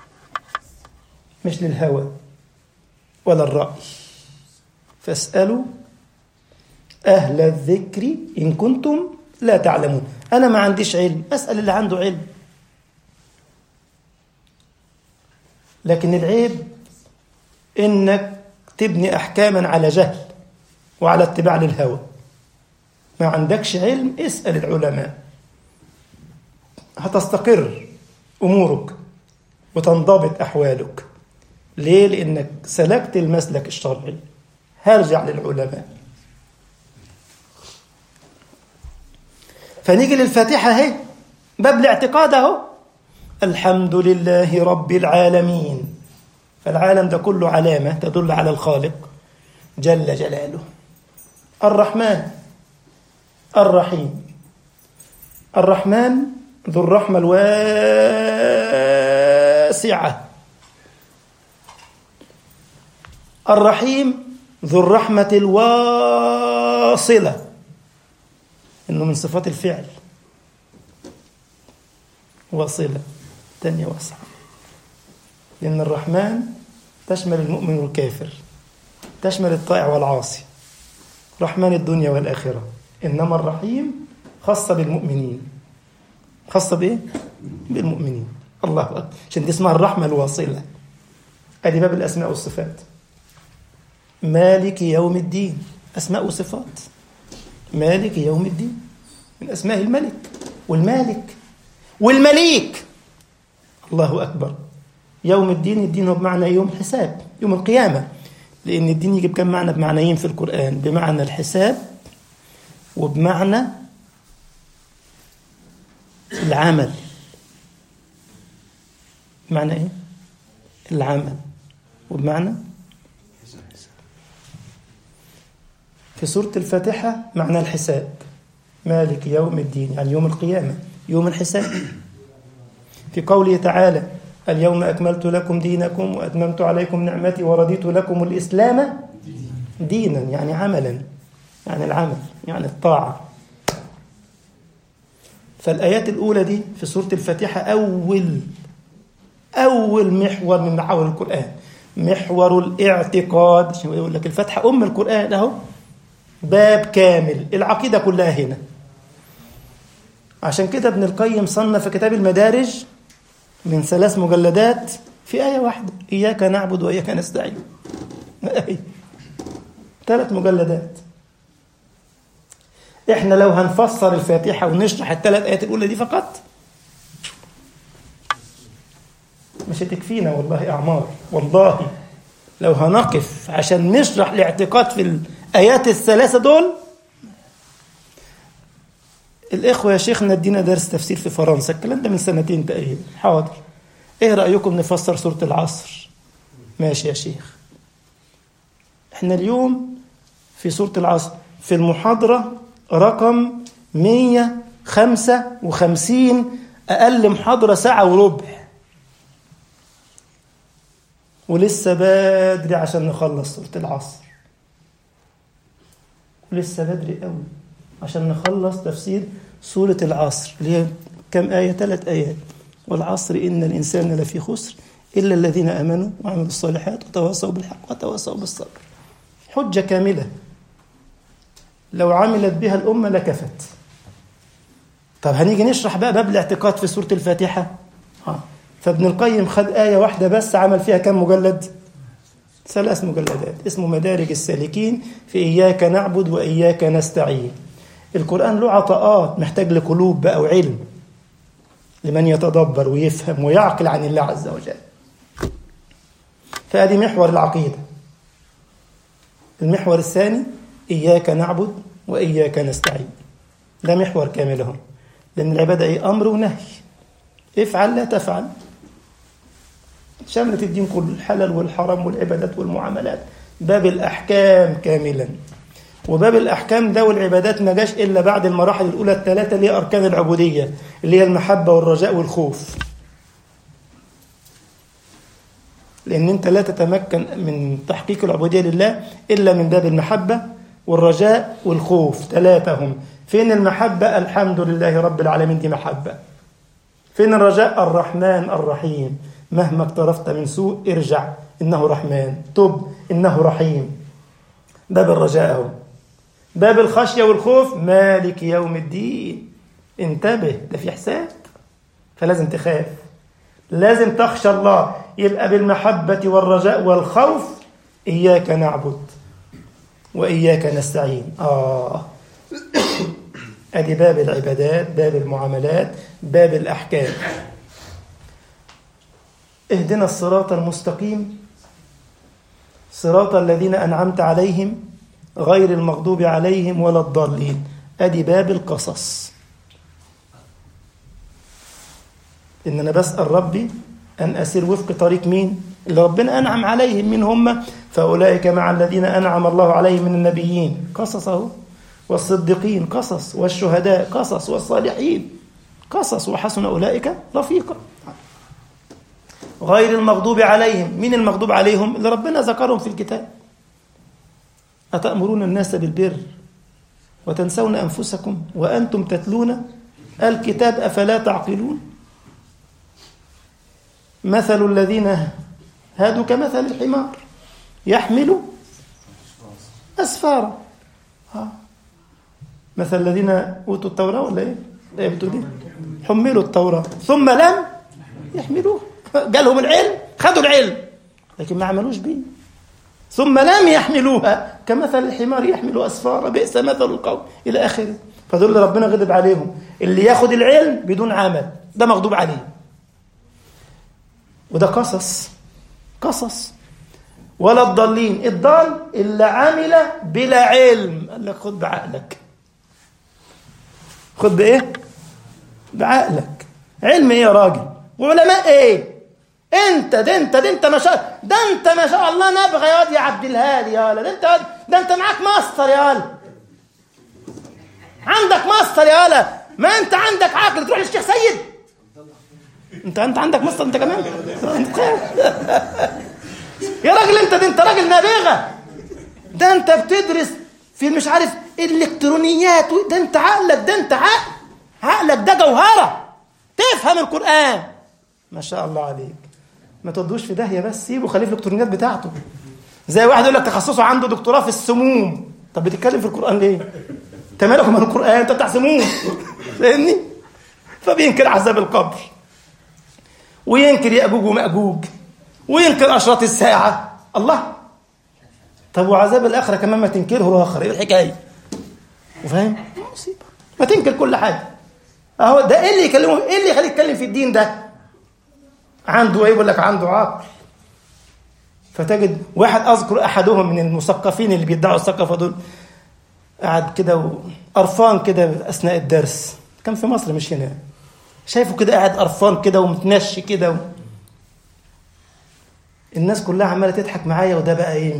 مش للهوى ولا الرأي. فاسألوا أهل الذكر إن كنتم لا تعلمون. أنا ما عنديش علم، أسأل اللي عنده علم. لكن العيب إنك تبني أحكاما على جهل وعلى اتباع للهوى. ما عندكش علم، اسأل العلماء، هتستقر أمورك وتنضبط أحوالك. ليه؟ لأنك سلكت المسلك الشرعي. هرجع للعلماء. فنيجي للفاتحة اهي، باب الاعتقاد اهو. الحمد لله رب العالمين. فالعالم ده كله علامة تدل على الخالق جل جلاله. الرحمن الرحيم. الرحمن ذو الرحمة الواسعة. الرحيم ذو الرحمة الواصلة. إنه من صفات الفعل واصلة، تانية واسعة. لأن الرحمن تشمل المؤمن والكافر، تشمل الطائع والعاصي، رحمن الدنيا والآخرة. إنما الرحيم خاصة بالمؤمنين. خاصة بإيه؟ بالمؤمنين. الله أكبر. عشان دي اسمها الرحمة الواصلة. أدي باب الأسماء والصفات. مالك يوم الدين، أسماء وصفات. مالك يوم الدين من أسماء الملك والمالك والمليك. الله أكبر. يوم الدين، الدين هو بمعنى يوم حساب، يوم القيامة. لأن الدين يجي بكم معنى؟ بمعنيين في القرآن، بمعنى الحساب وبمعنى العمل. بمعنى إيه؟ العمل وبمعنى. في سورة الفاتحة معنى الحساب، مالك يوم الدين يعني يوم القيامة، يوم الحساب. في قوله تعالى اليوم أكملت لكم دينكم وأتممت عليكم نعمتي ورضيت لكم الإسلام دينا، يعني عملا، يعني العمل، يعني الطاعة. فالآيات الأولى دي في سورة الفاتحة أول أول محور من محاور القرآن، محور الاعتقاد. عشان يقول لك الفاتحة أم القرآن أهو، باب كامل، العقيدة كلها هنا. عشان كده ابن القيم صنف كتاب المدارج من ثلاث مجلدات في آية واحدة، إياك نعبد وإياك نستعين. ثلاث مجلدات. إحنا لو هنفسر الفاتحة ونشرح الثلاث آيات الأولى دي فقط مش هتكفينا والله أعمار. والله لو هنقف عشان نشرح الاعتقاد في الآيات الثلاثة دول. الإخوة يا شيخنا ادينا درس تفسير في فرنسا، الكلام ده من سنتين تقريبا. حاضر، إيه رأيكم نفسر سورة العصر؟ ماشي يا شيخ. إحنا اليوم في سورة العصر في المحاضرة رقم مية وخمسة وخمسين، أقل محاضرة ساعة وربع، ولسه بدري عشان نخلص سورة العصر. ولسه بدري قوي عشان نخلص تفسير سورة العصر اللي هي كم آية؟ ثلاث آيات. والعصر إن الإنسان لفي خسر إلا الذين آمنوا وعملوا الصالحات وتواصوا بالحق وتواصوا بالصبر. حجة كاملة لو عملت بها الأمة لكفت. طب هنيجي نشرح بقى باب الاعتقاد في سورة الفاتحة. ها. فابن القيم خد آية واحدة بس عمل فيها كم مجلد؟ ثلاث مجلدات، اسمه مدارج السالكين في إياك نعبد وإياك نستعين. القرآن له عطاءات، محتاج لقلوب بقى وعلم لمن يتدبر ويفهم ويعقل عن الله عز وجل. فهذه محور العقيدة. المحور الثاني إياك نعبد وإياك نستعين، ده محور كامل هم. لأن العبادة إيه؟ أمر ونهي، افعل لا تفعل، شملت الدين كله، الحلال والحرام والعبادات والمعاملات، باب الأحكام كاملا. وباب الأحكام ده والعبادات ما جاش إلا بعد المراحل الأولى الثلاثة اللي هي أركان العبودية، اللي هي المحبة والرجاء والخوف. لأن أنت لا تتمكن من تحقيق العبودية لله إلا من باب المحبة والرجاء والخوف، ثلاثة هم. فين المحبة؟ الحمد لله رب العالمين، دي محبة. فين الرجاء؟ الرحمن الرحيم، مهما اقترفت من سوء ارجع إنه رحمن، تب إنه رحيم. باب الرجاء هو. باب الخشية والخوف مالك يوم الدين، انتبه، ده في حساب، فلازم تخاف، لازم تخشى الله. يبقى بالمحبة والرجاء والخوف إياك نعبد وإياك نستعين. آه أدي باب العبادات، باب المعاملات، باب الأحكام. اهدنا الصراط المستقيم صراط الذين أنعمت عليهم غير المغضوب عليهم ولا الضالين. أدي باب القصص. إن أنا بسأل ربي أن أسير وفق طريق مين؟ اللي ربنا أنعم عليهم. من هم؟ فأولئك مع الذين أنعم الله عليهم من النبيين، قصصه، والصديقين قصص، والشهداء قصص، والصالحين قصص، وحسن أولئك رفيقا. غير المغضوب عليهم، مين المغضوب عليهم؟ اللي ربنا ذكرهم في الكتاب. أتأمرون الناس بالبر وتنسون أنفسكم وأنتم تتلون الكتاب أفلا تعقلون. مثل الذين هادوا كمثل الحمار يحمل أسفارا. مثل الذين أوتوا التوراة ولا إيه؟ إيه بتقول إيه؟ حملوا التوراة ثم لم يحملوها. جالهم العلم، خدوا العلم لكن ما عملوش بيه. ثم لم يحملوها كمثل الحمار يحمل أسفارا بئس مثل القوم إلى آخره. فدول اللي ربنا غضب عليهم، اللي ياخد العلم بدون عمل، ده مغضوب عليه. وده قصص قصص. ولا الضالين، الضال اللي عمل بلا علم. قال لك خد بعقلك، خد بإيه؟ بعقلك. علم إيه يا راجل؟ وعلماء إيه؟ انت ده انت ده انت ما شاء ده انت ما شاء الله نبغى يا واد يا عبد الهادي يا ده انت ده انت معاك ماستر يا ولا، عندك ماستر يا ولا، ما انت عندك عقل تروح للشيخ سيد. انت انت عندك ماستر انت كمان يا راجل. انت ده انت راجل نابغه، ده انت بتدرس في مش عارف الالكترونيات، ده انت عقلك ده انت عقل عقلك ده جوهره، تفهم القرآن ما شاء الله عليك. ما تودوش في داهيه، بس سيبه خليه في الالكترونيات بتاعته. زي واحد يقول لك تخصصه عنده دكتوراه في السموم، طب بتتكلم في القرآن ليه؟ انت مالك من القرآن؟ انت بتاع سموم، فاهمني؟ فبينكر عذاب القبر، وينكر يأجوج ومأجوج، وينكر أشراط الساعة. الله، طب وعذاب الآخرة كمان ما تنكره آخر، ايه الحكاية؟ وفاهم؟ مصيبة، ما تنكر كل حاجة. اهو ده ايه اللي يكلمه؟ ايه اللي يخليه يتكلم في الدين ده؟ عنده ايه؟ يقول لك عنده عقل. فتجد واحد، اذكر احدهم من المثقفين اللي بيدعوا الثقافه دول، قاعد كده وقرفان كده اثناء الدرس، كان في مصر مش هنا، شايفه كده قاعد قرفان كده ومتنشي كده و... الناس كلها عماله تضحك معايا، وده بقى ايه؟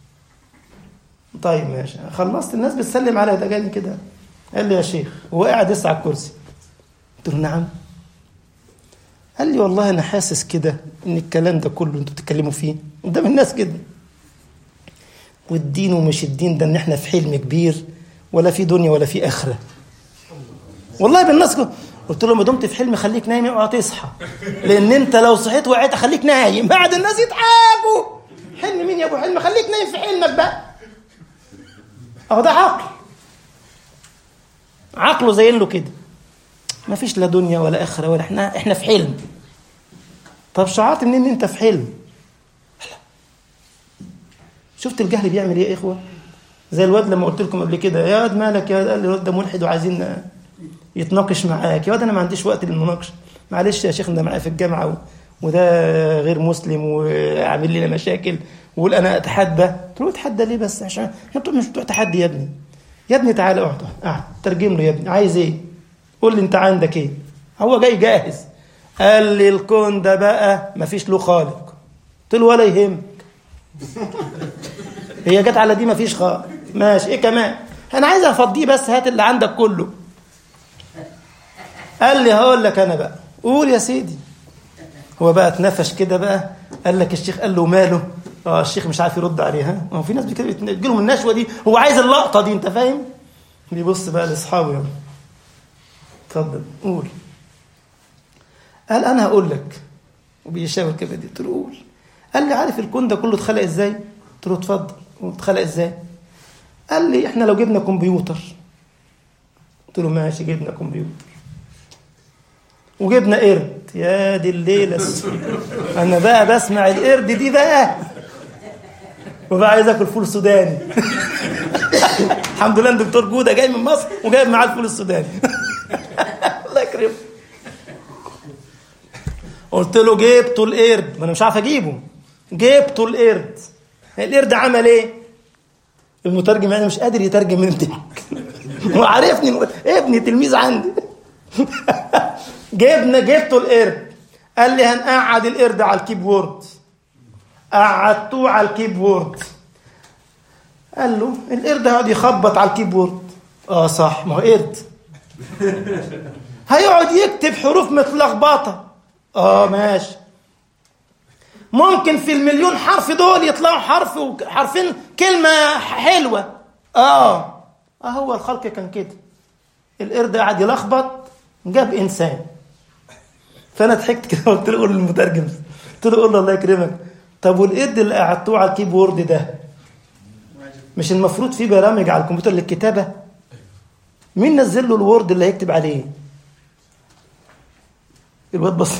طيب ماشي، خلصت، الناس بتسلم عليا، ده جاني كده قال لي يا شيخ، هو قاعد يسعى على الكرسي. قلت له نعم. قال لي والله أنا حاسس كده إن الكلام ده كله أنتوا بتتكلموا فيه قدام الناس كده، والدين ومش الدين ده، إن إحنا في حلم كبير، ولا في دنيا ولا في آخرة. والله بالناس كده. قلت له ما دمت في حلم خليك نايم، اوعى تصحى، لأن أنت لو صحيت وقعت خليك نايم، بعد الناس يتعابوا. حلم مين يا أبو حلم؟ خليك نايم في حلمك بقى. أهو ده عقل، عقله زين له كده، ما فيش لا دنيا ولا آخرة ولا إحنا إحنا في حلم. طب شعرت منين ان انت في حلم؟ شفت الجهل بيعمل ايه يا اخوه؟ زي الواد لما قلت لكم قبل كده، يا واد مالك يا واد، قال لي الواد ده ملحد وعايزين يتناقش معاك. يا واد انا ما عنديش وقت للمناقشه، معلش يا شيخ ده معايا في الجامعه و... وده غير مسلم وعامل لنا مشاكل وقول انا اتحدى. قلت له اتحدى ليه بس؟ عشان احنا مش بتوع تحدي يا ابني. يا ابني تعالى اقعد قاعد ترجم له، يا ابني عايز ايه؟ قول لي انت عندك ايه؟ هو جاي جاهز. قال لي الكون ده بقى ما فيش له خالق. قلت له ولا يهمك، هي جت على دي ما فيش خالق، ماشي ايه كمان؟ انا عايز افضيه بس، هات اللي عندك كله. قال لي هقول لك انا بقى. قول يا سيدي. هو بقى اتنفش كده بقى، قال لك الشيخ قال له ماله؟ اه الشيخ مش عارف يرد عليها. ما هو في ناس كده بتجي لهم النشوه دي، هو عايز اللقطه دي، انت فاهم؟ بيبص بقى لاصحابه، يلا اتفضل قول. قال انا هقول لك، وبيشاور كده دي. قلت له قول. قال لي عارف الكون ده كله اتخلق ازاي؟ قلت له اتفضل. اتخلق ازاي؟ قال لي احنا لو جبنا كمبيوتر. قلت له ماشي جبنا كمبيوتر وجبنا قرد. يا دي الليله انا بقى بسمع القرد دي بقى وبقى عايز اكل فول سوداني. الحمد لله الدكتور جوده جاي من مصر وجايب معاه الفول السوداني. الله يكرمه. قلت له جبته القرد، ما انا مش عارف اجيبه. جبته القرد. القرد عمل ايه؟ المترجم يعني مش قادر يترجم من الضحك. وعارفني ابني تلميذ عندي. جبنا جبته القرد. قال لي هنقعد القرد على الكيبورد. قعدتوه على الكيبورد. قال له القرد هيقعد يخبط على الكيبورد. اه صح، ما هو قرد. هيقعد يكتب حروف متلخبطه. اه ماشي. ممكن في المليون حرف دول يطلعوا حرف وحرفين كلمه حلوه. اه اه هو الخلق كان كده. القرد قاعد يلخبط، جاب انسان. فانا ضحكت كده وقلت له قول للمترجم، قلت له قول له الله يكرمك، طب والقرد اللي قعدتوه على الكيبورد ده مش المفروض فيه برامج على الكمبيوتر للكتابه؟ مين نزل له الوورد اللي هيكتب عليه؟ الواد بص.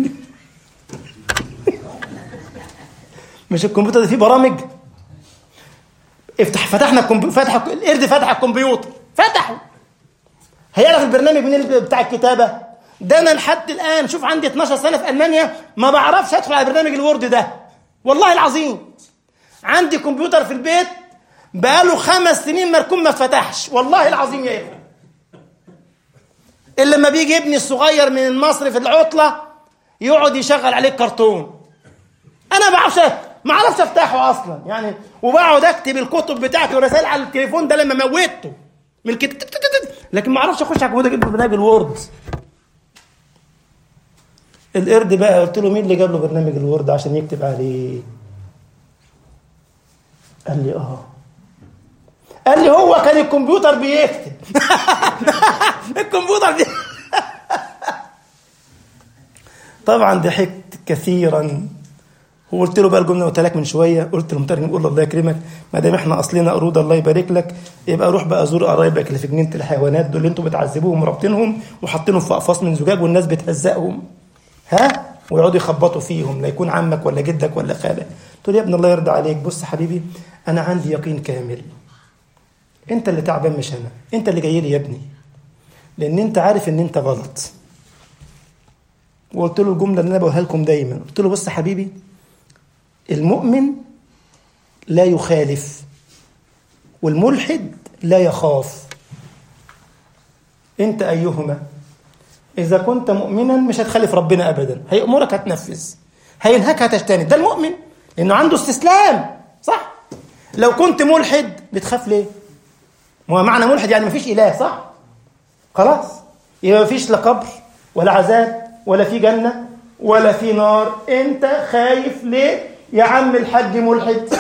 مش الكمبيوتر ده فيه برامج؟ افتح فتحنا الكمبيوتر، فتح القرد فتح الكمبيوتر، فتحه هيعرف البرنامج من بتاع الكتابه ده. انا لحد الان شوف عندي اتناشر سنه في المانيا ما بعرفش ادخل على برنامج الوورد ده والله العظيم. عندي كمبيوتر في البيت بقاله خمس سنين مركون ما فتحش والله العظيم يا اخوان. اللي لما بيجي ابني الصغير من مصر في العطله يقعد يشغل عليه كرتون، انا ما بعرفش ما اعرفش افتحه اصلا يعني، وبقعد اكتب الكتب بتاعتي ورسائل على التليفون ده لما موتته من الكتاب، لكن ما اعرفش اخش على الكمبيوتر اجيب برنامج الوورد. القرد بقى قلت له مين اللي جاب له برنامج الوورد عشان يكتب عليه؟ قال لي اه. قال لي هو كان الكمبيوتر بيكتب. الكمبيوتر بي... طبعا ضحكت كثيرا وقلت له بقى الجمله قلت لك من شويه، قلت للمترجم قول له الله يكرمك ما دام احنا اصلنا قرود الله يبارك لك، يبقى روح بقى زور قرايبك اللي في جنينه الحيوانات دول اللي انتوا بتعذبوهم ورابطينهم وحاطينهم في اقفاص من زجاج والناس بتهزقهم ها ويقعدوا يخبطوا فيهم، لا يكون عمك ولا جدك ولا خالك. قلت له يا ابن الله يرضى عليك، بص حبيبي انا عندي يقين كامل، انت اللي تعبان مش انا، انت اللي جاي لي يا ابني لان انت عارف ان انت غلط. وقلت له الجمله اللي انا بقولها لكم دايما، قلت له بص حبيبي المؤمن لا يخالف والملحد لا يخاف. انت ايهما؟ اذا كنت مؤمنا مش هتخالف ربنا ابدا، هيأمرك هتنفذ، هينهاك هتجتنب، ده المؤمن لانه عنده استسلام صح. لو كنت ملحد بتخاف ليه؟ ما هو معنى ملحد يعني مفيش اله صح؟ خلاص يبقى مفيش لا قبر ولا عذاب ولا في جنه ولا في نار، انت خايف ليه يا عم الحاج ملحد؟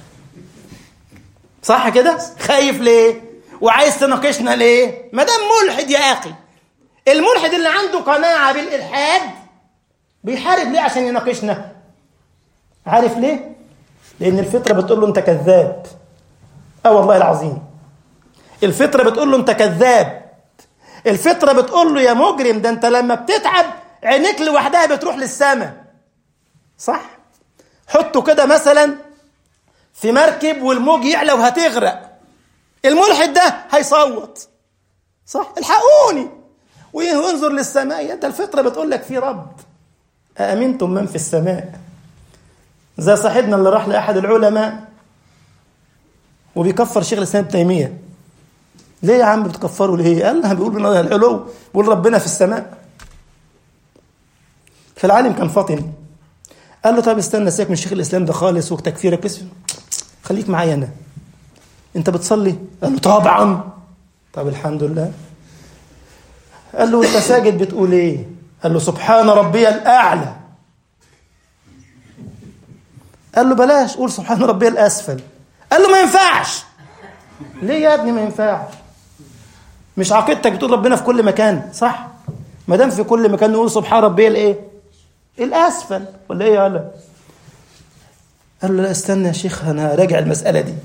صح كده؟ خايف ليه؟ وعايز تناقشنا ليه؟ ما دام ملحد يا اخي. الملحد اللي عنده قناعه بالالحاد بيحارب ليه عشان يناقشنا؟ عارف ليه؟ لان الفطره بتقول له انت كذاب. اه والله العظيم الفطره بتقول له انت كذاب. الفطره بتقول له يا مجرم ده انت لما بتتعب عينيك لوحدها بتروح للسماء. صح؟ حطه كده مثلا في مركب والموج يعلى وهتغرق، الملحد ده هيصوت، صح؟ الحقوني، وينظر للسماء. ده الفطرة بتقول لك في رب. أأمنتم من في السماء؟ زي صاحبنا اللي راح لأحد العلماء وبيكفر شيخ الإسلام ابن تيمية. ليه يا عم بتكفروا ليه؟ قال لها بيقول لنا العلو، بيقول ربنا في السماء. فالعالم كان فاطن، قال له طب استنى سيبك من شيخ الإسلام ده خالص وتكفيرك، بس خليك معايا أنا. أنت بتصلي؟ قال له طبعا. طب الحمد لله. قال له أنت ساجد بتقول إيه؟ قال له سبحان ربي الأعلى. قال له بلاش قول سبحان ربي الأسفل. قال له ما ينفعش. ليه يا ابني ما ينفعش؟ مش عقيدتك بتقول ربنا في كل مكان، صح؟ ما دام في كل مكان نقول سبحان ربي الايه؟ الاسفل، ولا ايه يا ولا؟ قال له لا استنى يا شيخ انا راجع المساله دي.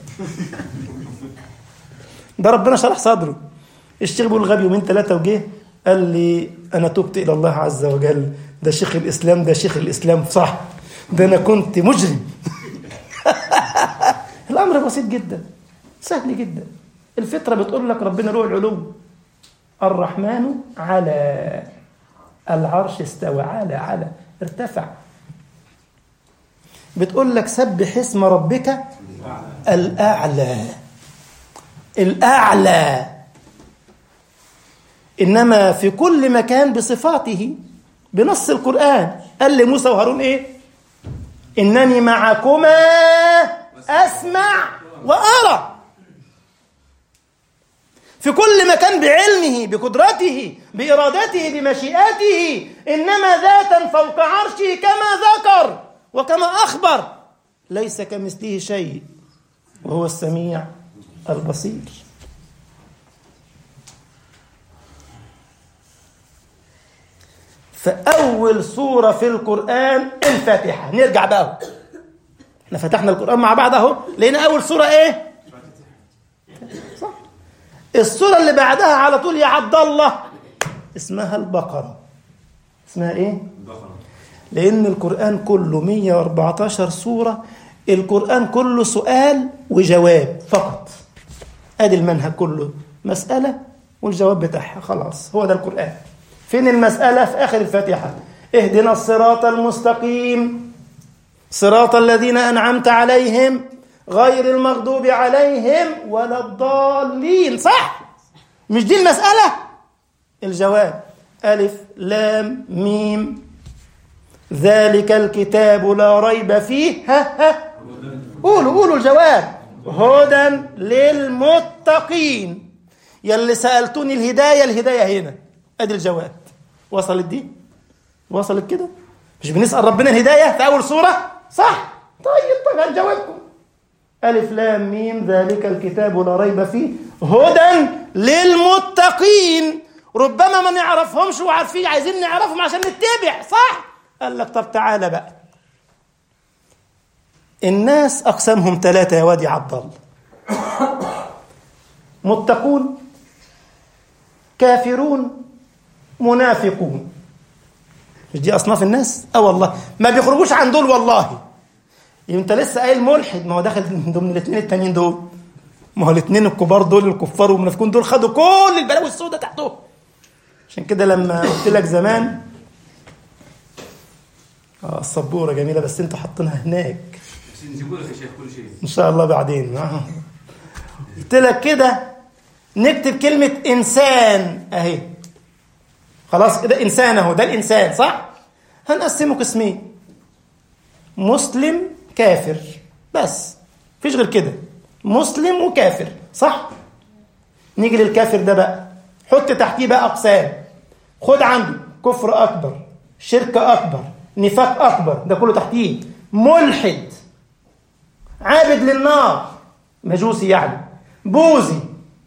ده ربنا شرح صدره. الشيخ بيقول غبي يومين ثلاثه وجه قال لي انا تبت الى الله عز وجل. ده شيخ الاسلام، ده شيخ الاسلام صح، ده انا كنت مجرم. الامر بسيط جدا، سهل جدا. الفطره بتقول لك ربنا له العلو. الرحمن على العرش استوى، على على ارتفع. بتقول لك سبح اسم ربك الأعلى، الأعلى. إنما في كل مكان بصفاته بنص القرآن. قال لموسى وهارون إيه؟ إنني معكما أسمع وأرى. في كل مكان بعلمه بقدرته بإرادته بمشيئته، إنما ذاتا فوق عرشه كما ذكر وكما أخبر. ليس كمثله شيء وهو السميع البصير. فأول سورة في القرآن الفاتحة. نرجع بقى، احنا فتحنا القرآن مع بعض اهو، لقينا أول سورة إيه؟ صح. السورة اللي بعدها على طول يا عبد الله اسمها البقرة. اسمها إيه؟ البقرة. لأن القرآن كله مئة وأربعة عشر سورة، القرآن كله سؤال وجواب فقط. ادي المنهج كله، مسألة والجواب بتاعها، خلاص هو ده القرآن. فين المسألة؟ في آخر الفاتحة. اهدنا الصراط المستقيم صراط الذين أنعمت عليهم غير المغضوب عليهم ولا الضالين. صح؟ مش دي المسألة؟ الجواب ألف لام ميم ذلك الكتاب لا ريب فيه. ها ها قولوا قولوا الجواب. هدى للمتقين. يلي سألتوني الهداية، الهداية هنا. ادي الجواب. وصلت دي؟ وصلت كده؟ مش بنسأل ربنا الهداية في أول سورة؟ صح؟ طيب طبعا جوابكم ألف لام ميم ذلك الكتاب لا ريب فيه هدى للمتقين. ربما ما نعرفهمش وعارفين، عايزين نعرفهم عشان نتبع، صح؟ قال لك طب تعالى بقى. الناس أقسامهم ثلاثة يا وادي عبد الله. متقون، كافرون، منافقون. مش دي أصناف الناس؟ أه والله ما بيخرجوش عن دول والله. انت لسه قايل ملحد، ما هو داخل ضمن الاثنين التانيين دول. ما هو الاثنين الكبار دول الكفار والمنافقون دول خدوا كل البلاوي السوداء تحتهم. عشان كده لما قلت لك زمان اه السبوره جميله بس انتوا حاطينها هناك. نجيبوا لك يا شيخ كل شيء ان شاء الله بعدين. قلت لك كده نكتب كلمه انسان اهي، خلاص كده انسان اهو، ده الانسان صح. هنقسمه قسمين، مسلم كافر، بس فيش غير كده، مسلم وكافر، صح. نيجي للكافر ده بقى، حط تحتيه بقى اقسام. خد عنده كفر اكبر، شرك اكبر، نفاق اكبر، ده كله تحتيه. ملحد، عابد للنار، مجوسي يعني، بوذي،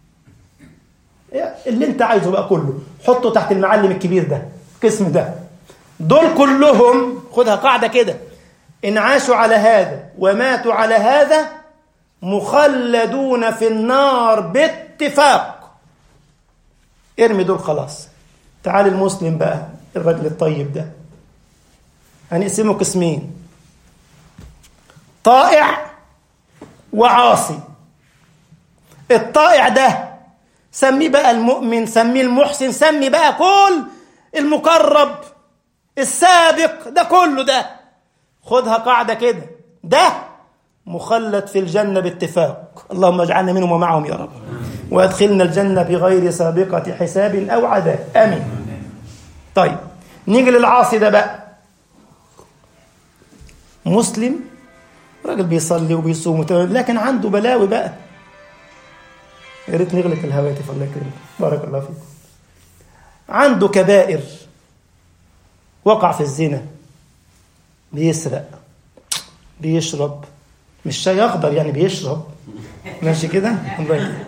اللي انت عايزه بقى كله حطه تحت المعلم الكبير ده، القسم ده. دول كلهم خدها قاعده كده، إن عاشوا على هذا وماتوا على هذا مخلدون في النار باتفاق. ارمي دول خلاص. تعال المسلم بقى، الرجل الطيب ده هنقسمه قسمين، طائع وعاصي. الطائع ده سميه بقى المؤمن، سميه المحسن، سمي بقى كل المقرب السابق، ده كله ده خدها قاعدة كده، ده مخلد في الجنة باتفاق. اللهم اجعلنا منهم ومعهم يا رب، وادخلنا الجنة بغير سابقة حساب أو عذاب، آمين. طيب نيجي للعاصي ده بقى، مسلم راجل بيصلي وبيصوم لكن عنده بلاوي بقى. يا ريت نغلق الهواتف الله يكرمك، بارك الله فيكم. عنده كبائر، وقع في الزنا، بيسرق، بيشرب، مش شاي اخضر يعني بيشرب، ماشي كده، الله يكرمك.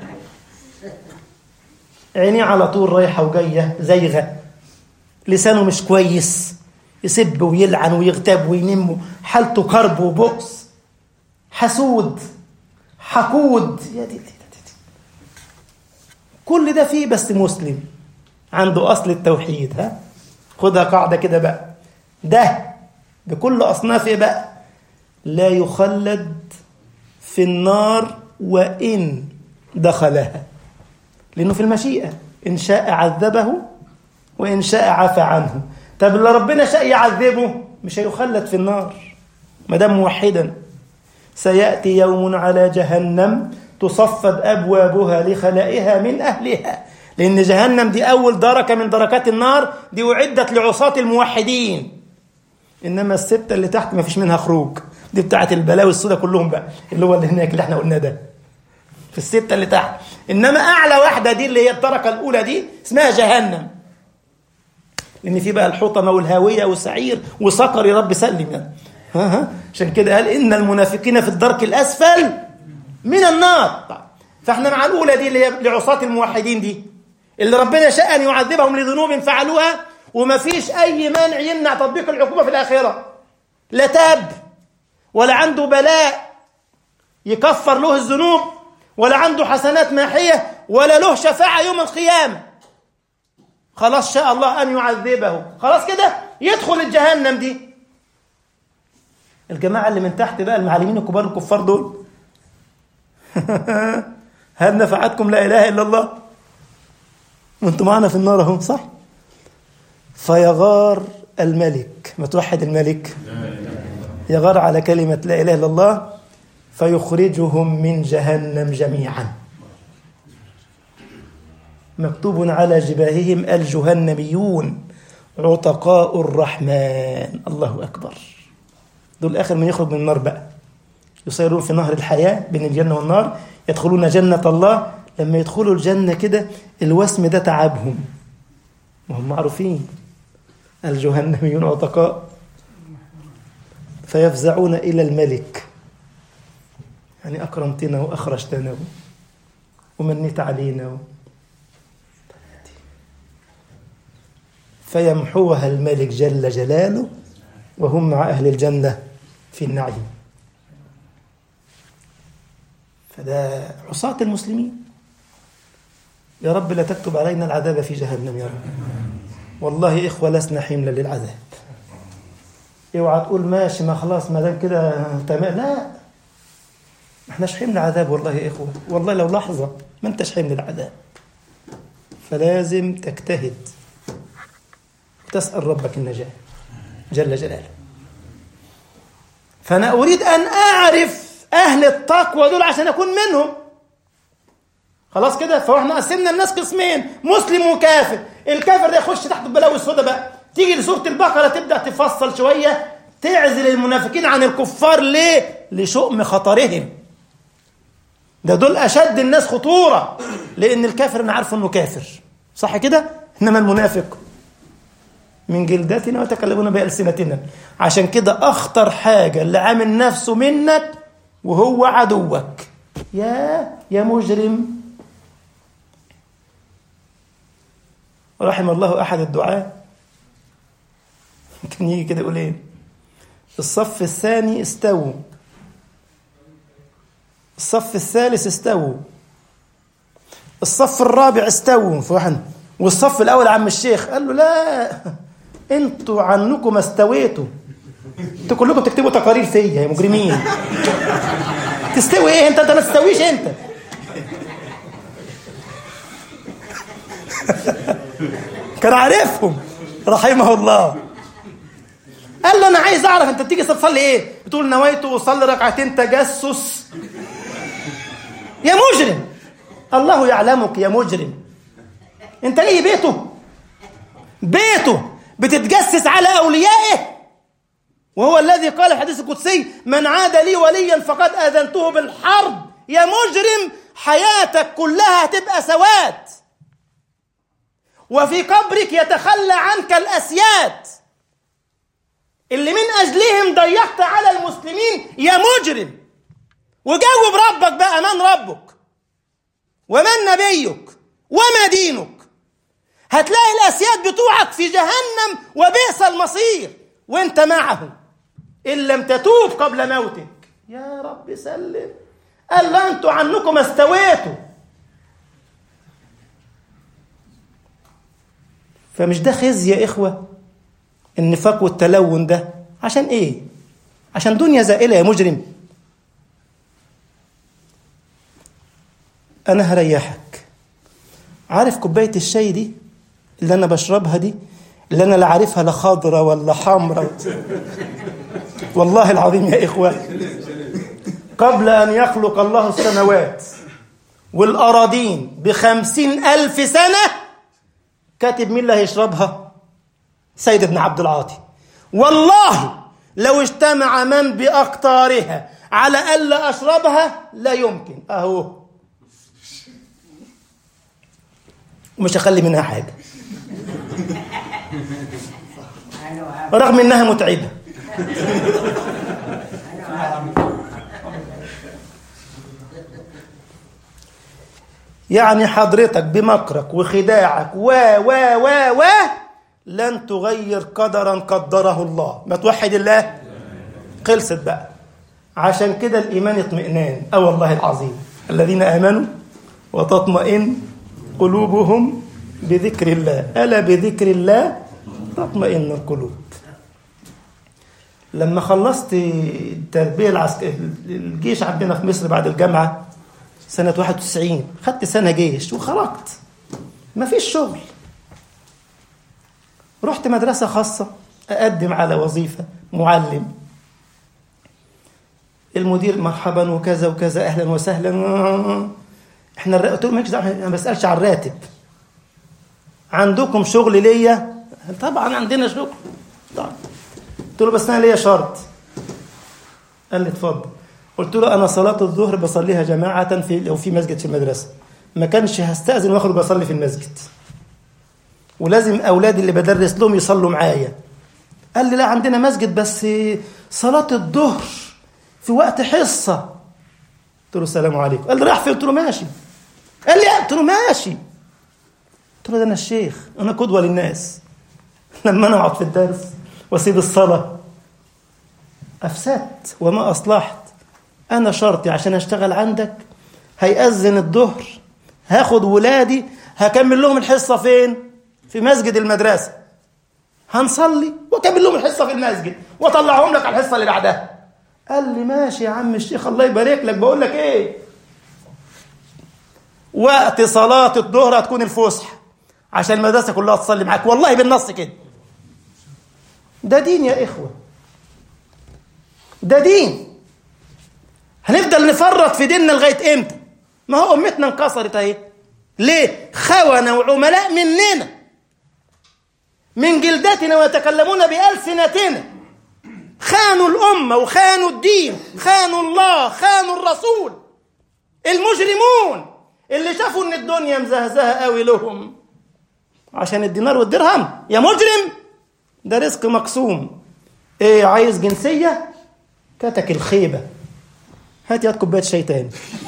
عينيه على طول رايحه وجايه زيغه، لسانه مش كويس، يسب ويلعن ويغتاب وينم، حالته كرب وبؤس، حسود، حقود، يا دي, دي, دي, دي. كل ده فيه، بس مسلم عنده أصل التوحيد. ها خدها قاعدة كده بقى، ده بكل أصنافه بقى لا يخلد في النار وإن دخلها، لأنه في المشيئة، إن شاء عذبه وإن شاء عفى عنه. طب اللي ربنا شاء يعذبه مش هيخلد في النار ما دام موحدا. سيأتي يوم على جهنم تصفد أبوابها لخلائها من أهلها، لأن جهنم دي أول دركة من دركات النار، دي وعدت لعصاة الموحدين. إنما الستة اللي تحت ما فيش منها خروج، دي بتاعت البلاوي السوداء كلهم بقى، اللي هو اللي هناك اللي احنا قلنا ده في الستة اللي تحت. إنما أعلى واحدة دي اللي هي الدركة الأولى دي اسمها جهنم، لأن في بقى الحطمة والهاوية والسعير وسقر، يا رب سلم يعني. ها ها عشان كده قال إن المنافقين في الدرك الأسفل من النار. طيب. فاحنا مع الأولى دي اللي هي لعصاة الموحدين دي، اللي ربنا شاء أن يعذبهم لذنوب فعلوها، وما فيش أي مانع يمنع تطبيق العقوبة في الآخرة، لا تاب ولا عنده بلاء يكفر له الذنوب، ولا عنده حسنات ماحية، ولا له شفاعة يوم القيامة. خلاص شاء الله أن يعذبه، خلاص كده يدخل الجهنم دي. الجماعة اللي من تحت بقى، المعلمين الكبار الكفار دول هل نفعتكم لا إله إلا الله؟ وانتم معنا في النار اهو، صح؟ فيغار الملك، ما توحد الملك، يغار على كلمة لا إله إلا الله، فيخرجهم من جهنم جميعا. مكتوب على جباههم الجهنميون عتقاء الرحمن. الله أكبر. دول آخر من يخرج من النار بقى، يصيرون في نهر الحياة بين الجنة والنار، يدخلون جنة الله. لما يدخلوا الجنة كده الوسم ده تعبهم، وهم معروفين الجهنميون عتقاء، فيفزعون إلى الملك، يعني أكرمتنا وأخرجتنا ومنيت علينا، فيمحوها الملك جل جلاله وهم مع أهل الجنة في النعيم. فده عصاة المسلمين. يا رب لا تكتب علينا العذاب في جهنم يا رب. والله إخوة لسنا حملا للعذاب. اوعى تقول ماشي ما خلاص ما دام كده تمام، لا احناش حمل عذاب والله يا إخوة، والله لو لحظة ما انتش حمل العذاب. فلازم تجتهد تسأل ربك النجاة جل جلاله. فأنا أريد أن أعرف أهل التقوى دول عشان أكون منهم. خلاص كده، فاحنا قسمنا الناس قسمين، مسلم وكافر. الكافر ده يخش تحت البلاوي السوداء بقى. تيجي لسورة البقرة تبدأ تفصل شوية، تعزل المنافقين عن الكفار. ليه؟ لشؤم خطرهم. ده دول أشد الناس خطورة، لأن الكافر أنا عارفه أنه كافر، صح كده؟ إنما المنافق من جلدتنا وتكلمون بألسنتنا. عشان كده أخطر حاجة اللي عامل نفسه منك وهو عدوك. يا يا مجرم. رحم الله أحد الدعاء كان يجي كده يقول ايه؟ الصف الثاني استووا، الصف الثالث استووا، الصف الرابع استووا، والصف الأول عم الشيخ قال له لا انتوا عنكم استويتوا، انتوا كلكم تكتبوا تقارير فيا يا مجرمين. تستوي ايه انت؟ انت ما تستويش انت. كان عارفهم رحمه الله. قال له انا عايز اعرف انت بتيجي تصلي ايه؟ بتقول نويت اصلي ركعتين تجسس. يا مجرم، الله يعلمك يا مجرم. انت جاي بيته بيته بتتجسس على اوليائه، وهو الذي قال الحديث القدسي من عاد لي وليا فقد اذنته بالحرب. يا مجرم، حياتك كلها هتبقى سواد، وفي قبرك يتخلى عنك الاسياد اللي من اجلهم ضيقت على المسلمين. يا مجرم، وجاوب ربك بقى، من ربك ومن نبيك وما دينك؟ هتلاقي الاسياد بتوعك في جهنم وبئس المصير وانت معهم ان لم تتوب قبل موتك. يا رب سلم. قال لا انتوا عنكم استويتوا. فمش ده خزي يا إخوة؟ النفاق والتلون ده عشان إيه؟ عشان دنيا زائلة يا مجرم. أنا هريحك. عارف كوباية الشاي دي اللي أنا بشربها دي، اللي أنا لا عارفها لا خضرة ولا حمرة، والله العظيم يا إخوة، قبل أن يخلق الله السماوات والأراضين بخمسين ألف سنة كاتب مين اللي هيشربها؟ سيد ابن عبد العاطي. والله لو اجتمع من بأقطارها على ألا أشربها لا يمكن. أهو ومش هخلي منها حاجة رغم إنها متعبة. يعني حضرتك بمكرك وخداعك و و و و لن تغير قدرا قدره الله. ما توحد الله خلصت بقى. عشان كده الإيمان اطمئنان. أو والله العظيم الذين آمنوا وتطمئن قلوبهم بذكر الله ألا بذكر الله تطمئن القلوب. لما خلصت التربية العسكرية الجيش عندنا في مصر بعد الجامعة سنة واحد وتسعين، خدت سنة جيش وخرجت ما فيش شغل. رحت مدرسة خاصة أقدم على وظيفة معلم. المدير مرحبا وكذا وكذا أهلا وسهلا. احنا قلت له مالكش دعوة، انا ما بسألش عن الراتب. عندكم شغل ليا؟ طبعا عندنا شغل. طبعا. قلت له بس انا ليا شرط. قال لي اتفضل. قلت له انا صلاة الظهر بصليها جماعة في لو في مسجد في المدرسة، ما كانش هستأذن واخرج بصلي في المسجد، ولازم اولادي اللي بدرس لهم يصلوا معايا. قال لي لا عندنا مسجد بس صلاة الظهر في وقت حصة. قلت له السلام عليكم. قال لي راح فين؟ قلت له ماشي. قال لي قلت له ماشي. قلت له ده انا الشيخ، انا قدوة للناس. لما انا اقعد في الدرس واسيب الصلاة افسدت وما اصلحت. انا شرطي عشان اشتغل عندك هيأذن الظهر، هاخد ولادي هكمل لهم الحصة فين؟ في مسجد المدرسة. هنصلي واكمل لهم الحصة في المسجد واطلعهم لك على الحصة اللي بعدها. قال لي ماشي يا عم الشيخ الله يبارك لك. بقول لك ايه، وقت صلاة الظهر هتكون الفسحة عشان المدرسة كلها تصلي معاك. والله بالنص كده. ده دين يا إخوة، ده دين. هنفضل نفرط في ديننا لغاية امتى؟ ما هو أمتنا انكسرت اهي. ليه؟ خونة وعملاء مننا من جلدتنا ويتكلمون بألسنتنا. خانوا الأمة وخانوا الدين، خانوا الله، خانوا الرسول. المجرمون اللي شافوا ان الدنيا مزهزهة قوي لهم عشان الدينار والدرهم. يا مجرم، ده رزق مقسوم. ايه عايز جنسية؟ كتك الخيبة. هات يا كوبايه شاي تاني.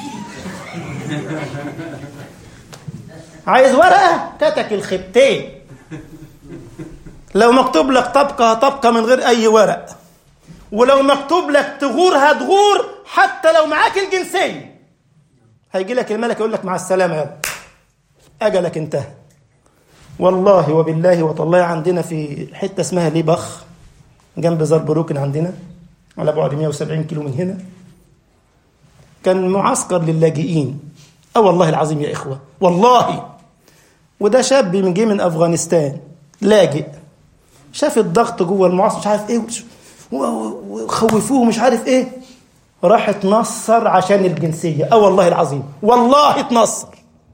عايز ورقة؟ كتك الخيبتين. لو مكتوب لك طبقة هطبقة من غير أي ورق، ولو مكتوب لك تغور هتغور حتى لو معاك الجنسية. هيجي لك الملك يقول لك مع السلامة يا أجلك انتهى. والله وبالله وطالله عندنا في حتة اسمها ليبخ جنب زربروكن عندنا على بعد مئة وسبعين كيلو من هنا. كان معسكر للاجئين. اه والله العظيم يا إخوة، والله. وده شاب من جه من أفغانستان لاجئ، شاف الضغط جوه المعسكر مش عارف ايه وخوفوه مش عارف ايه، راح اتنصر عشان الجنسية. اه والله العظيم، والله اتنصر.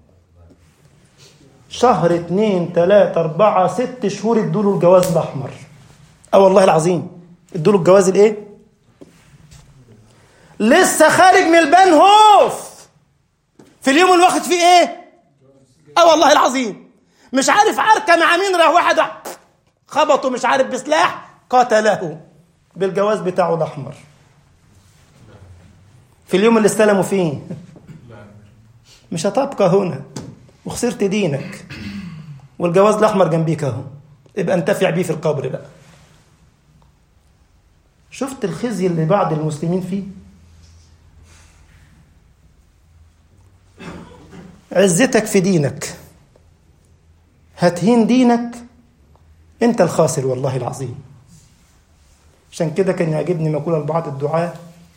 شهر اتنين تلاتة اربعة ست شهور ادوله الجواز الأحمر. اه والله العظيم ادوله الجواز الايه؟ لسه خارج من البنهوف في اليوم اللي واخد فيه ايه؟ اه والله العظيم مش عارف عركة مع مين، راح واحد خبطه مش عارف بسلاح قتله بالجواز بتاعه الأحمر في اليوم اللي استلموا فيه. مش هتبقى هنا وخسرت دينك والجواز الأحمر جنبيك اهو، يبقى انتفع بيه في القبر بقى. شفت الخزي اللي بعض المسلمين فيه؟ عزتك في دينك، هتهين دينك انت الخاسر والله العظيم. عشان كده كان يعجبني مقولة لبعض الدعاة: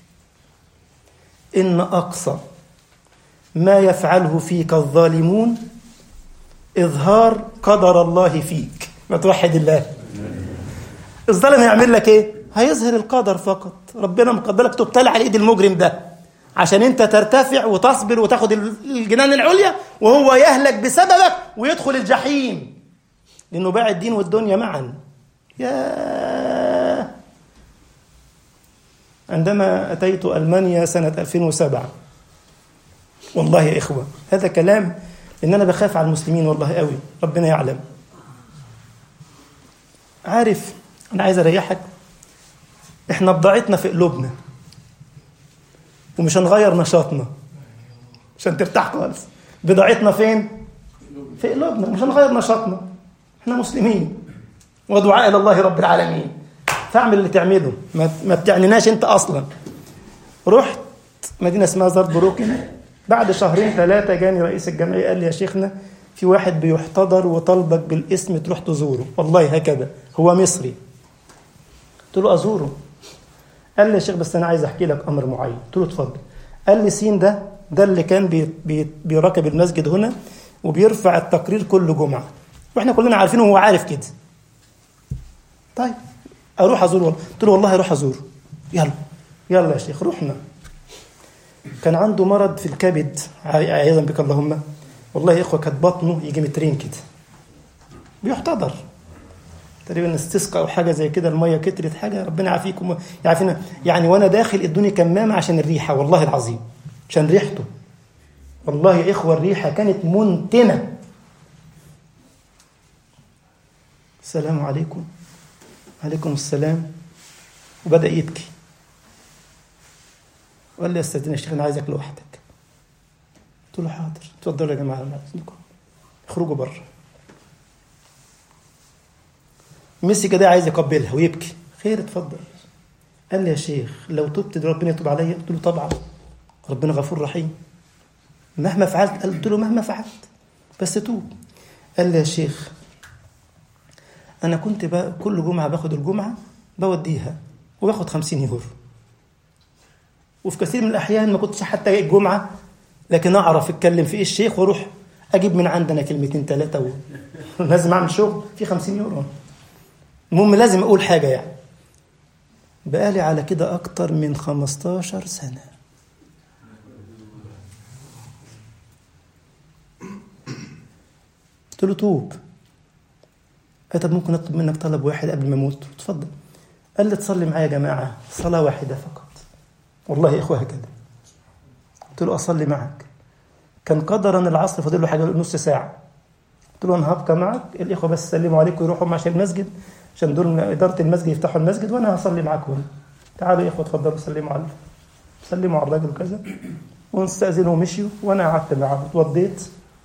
إن أقصى ما يفعله فيك الظالمون إظهار قدر الله فيك. ما توحد الله. الظالم هيعمل لك إيه؟ هيظهر القدر فقط. ربنا مقدرك تبتلع على إيد المجرم ده عشان أنت ترتفع وتصبر وتاخد الجنان العليا، وهو يهلك بسببك ويدخل الجحيم، لأنه باع الدين والدنيا معا. يا عندما أتيت ألمانيا سنة ألفين وسبعة، والله يا إخوة هذا كلام إن أنا بخاف على المسلمين والله قوي، ربنا يعلم. عارف أنا عايز أريحك، إحنا بضاعتنا في قلوبنا ومش هنغير نشاطنا عشان ترتاح خالص. بضاعتنا فين؟ في قلوبنا، مش هنغير نشاطنا. إحنا مسلمين ودعاء إلى الله رب العالمين. فاعمل اللي تعمله، ما بتعنيناش أنت أصلا. رحت مدينة اسمها زربروكن، بعد شهرين ثلاثة جاني رئيس الجمعية قال لي: يا شيخنا في واحد بيحتضر وطلبك بالاسم تروح تزوره. والله هكذا، هو مصري. قلت له: أزوره؟ قال لي: يا شيخ بس أنا عايز أحكي لك أمر معين. قلت له: اتفضل. قال لي: سين ده ده اللي كان بي بي بيراقب المسجد هنا وبيرفع التقرير كل جمعة، وإحنا كلنا عارفينه وهو عارف كده. طيب أروح أزوره؟ قلت له: والله أروح أزوره. يلا يلا يا شيخ. رحنا. كان عنده مرض في الكبد عياذا بك اللهم. والله يا إخوة كانت بطنه يجي مترين كده، بيحتضر تقريبا استسقى أو حاجة زي كده، المية كترت حاجة، ربنا يعافيكم يعافينا يعني. وأنا داخل ادوني كمامة عشان الريحة، والله العظيم عشان ريحته. والله يا إخوة الريحة كانت منتنة. السلام عليكم. عليكم السلام. وبدأ يبكي وقال لي: استاذنا يا شيخ أنا عايزك لوحدك. قلت له: حاضر، اتفضلوا يا جماعة اخرجوا بره. ميسي كده عايز يقبلها ويبكي. خير اتفضل. قال لي: يا شيخ لو تبت ربنا يتوب عليا؟ قلت له: طبعا، ربنا غفور رحيم مهما فعلت. قلت له: مهما فعلت بس توب. قال لي: يا شيخ أنا كنت بقى كل جمعة باخد الجمعة بوديها وباخد خمسين يورو، وفي كثير من الأحيان ما كنتش حتى الجمعة لكن أعرف أتكلم في إيه الشيخ وأروح أجيب من عندنا كلمتين ثلاثة و... لازم أعمل شغل في خمسين يورو. المهم لازم أقول حاجة يعني. بقالي على كده أكتر من خمستاشر سنة. قلت له: توب. قال: طب ممكن أطلب منك طلب واحد قبل ما أموت؟ اتفضل. قال لي: تصلي معايا يا جماعة صلاة واحدة فقط. والله يا إخوة هكذا. قلت له: أصلي معك. كان قدرا العصر فاضل له حاجة نص ساعة. قلت له: أنا هبقى معك، الإخوة بس سلموا عليكم ويروحوا عشان المسجد، عشان دول إدارة المسجد يفتحوا المسجد وأنا هصلي معاكم. تعالوا يا إخوة اتفضلوا سلموا على سلموا على الراجل وكذا، ونستأذنوا ومشيوا. وأنا قعدت معه اتوضيت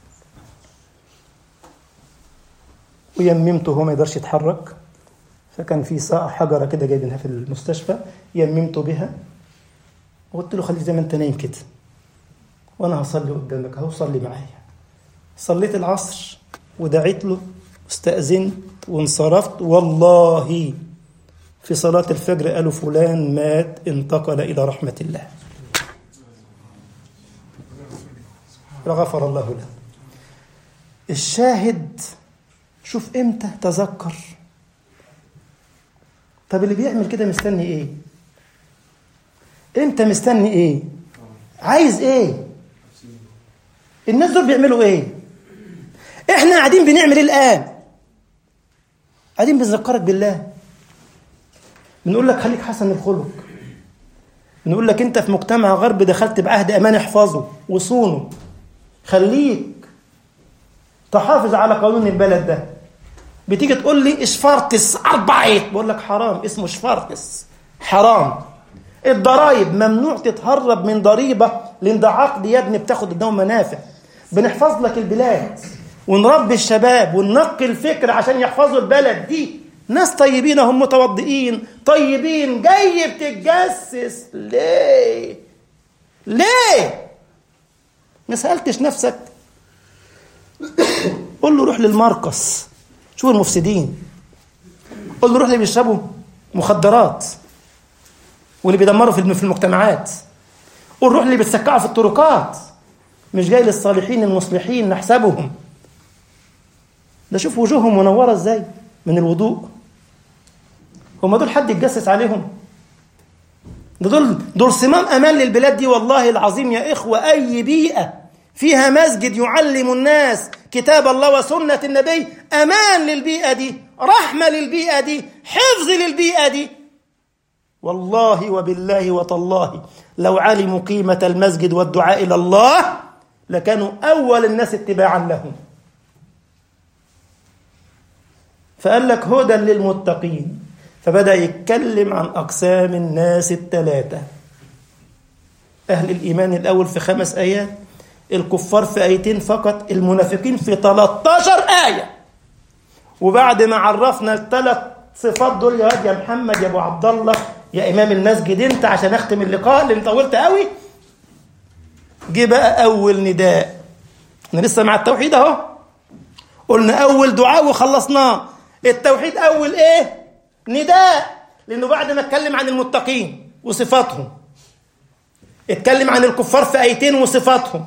ويممته، هو ما يقدرش يتحرك، فكان في ساعة حجرة كده جايبينها في المستشفى، يممته بها وقلت له: خليك زي ما أنت نايم كده وأنا هصلي قدامك أهو، صلي معايا. صليت العصر ودعيت له واستأذنت وانصرفت. والله في صلاة الفجر قالوا فلان مات انتقل إلى رحمة الله، غفر الله له. الشاهد شوف امتى تذكر. طب اللي بيعمل كده مستني ايه؟ انت مستني ايه؟ عايز ايه؟ الناس دول بيعملوا ايه؟ احنا قاعدين بنعمل ايه الان؟ قاعدين بنذكرك بالله، بنقول لك خليك حسن الخلق، بنقول لك انت في مجتمع غرب دخلت بعهد امان، احفظه وصونه، خليك تحافظ على قانون البلد ده. بتيجي تقول لي اشفرتس اربعة، بقول لك حرام، اسمه اشفرتس، حرام. الضرايب ممنوع تتهرب من ضريبه، لان ده عقد يا ابني بتاخد قدامه منافع. بنحفظ لك البلاد ونربي الشباب وننقي الفكر عشان يحفظوا البلد دي. ناس طيبين هم متوضئين طيبين، جاي بتتجسس ليه؟ ليه؟ ما سألتش نفسك؟ قول له روح للمركز شوف المفسدين، قول له روح اللي بيشربوا مخدرات واللي بيدمروا في المجتمعات، قول روح اللي بيتسكعوا في الطرقات، مش جاي للصالحين المصلحين نحسبهم. ده شوف وجوههم منورة ازاي من الوضوء. هم دول حد يتجسس عليهم؟ ده دول دول صمام امان للبلاد دي. والله العظيم يا اخوة، اي بيئة فيها مسجد يعلم الناس كتاب الله وسنة النبي امان للبيئة دي، رحمة للبيئة دي، حفظ للبيئة دي. والله وبالله وتالله لو علموا قيمة المسجد والدعاء إلى الله لكانوا أول الناس اتباعا لهم. فقال لك هدى للمتقين، فبدأ يتكلم عن أقسام الناس الثلاثة. أهل الإيمان الأول في خمس آيات، الكفار في آيتين فقط، المنافقين في ثلاثة عشر آية. وبعد ما عرفنا الثلاث صفات دول يا واد يا محمد يا أبو عبد الله يا إمام المسجد أنت، عشان أختم اللقاء اللي طولت قوي، جه بقى أول نداء. احنا لسه مع التوحيد أهو، قلنا أول دعاء وخلصناه. التوحيد أول إيه؟ نداء، لأنه بعد ما اتكلم عن المتقين وصفاتهم، اتكلم عن الكفار في آيتين وصفاتهم،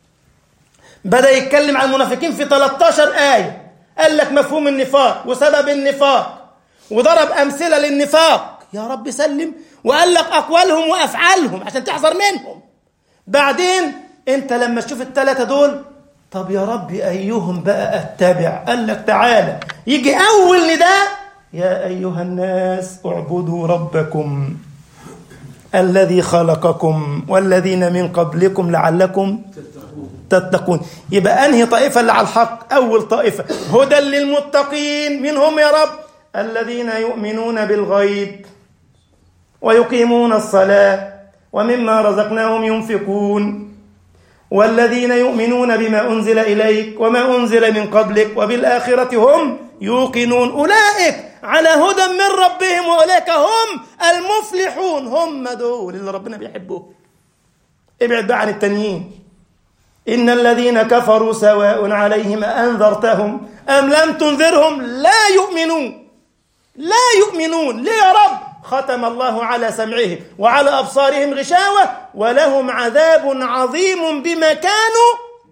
بدأ يتكلم عن المنافقين في ثلاثة عشر آية. قال لك مفهوم النفاق وسبب النفاق، وضرب أمثلة للنفاق يا رب سلم، وقال لك أقوالهم وأفعالهم عشان تحذر منهم. بعدين أنت لما تشوف الثلاثة دول، طب يا رب أيهم بقى أتبع؟ قال لك تعالى، يجي أول نداء يا أيها الناس اعبدوا ربكم الذي خلقكم والذين من قبلكم لعلكم تتقون. يبقى أنهي طائفة اللي على الحق؟ أول طائفة هدى للمتقين. من هم يا رب؟ الذين يؤمنون بالغيب ويقيمون الصلاة ومما رزقناهم ينفقون، والذين يؤمنون بما أنزل إليك وما أنزل من قبلك وبالآخرة هم يوقنون. أولئك على هدى من ربهم وأولئك هم المفلحون. هم دول اللي ربنا بيحبوه. ابعد بقى عن التانيين. إن الذين كفروا سواء عليهم أنذرتهم أم لم تنذرهم لا يؤمنون. لا يؤمنون. ليه يا رب؟ ختم الله على سمعهم وعلى أبصارهم غشاوة ولهم عذاب عظيم بما كانوا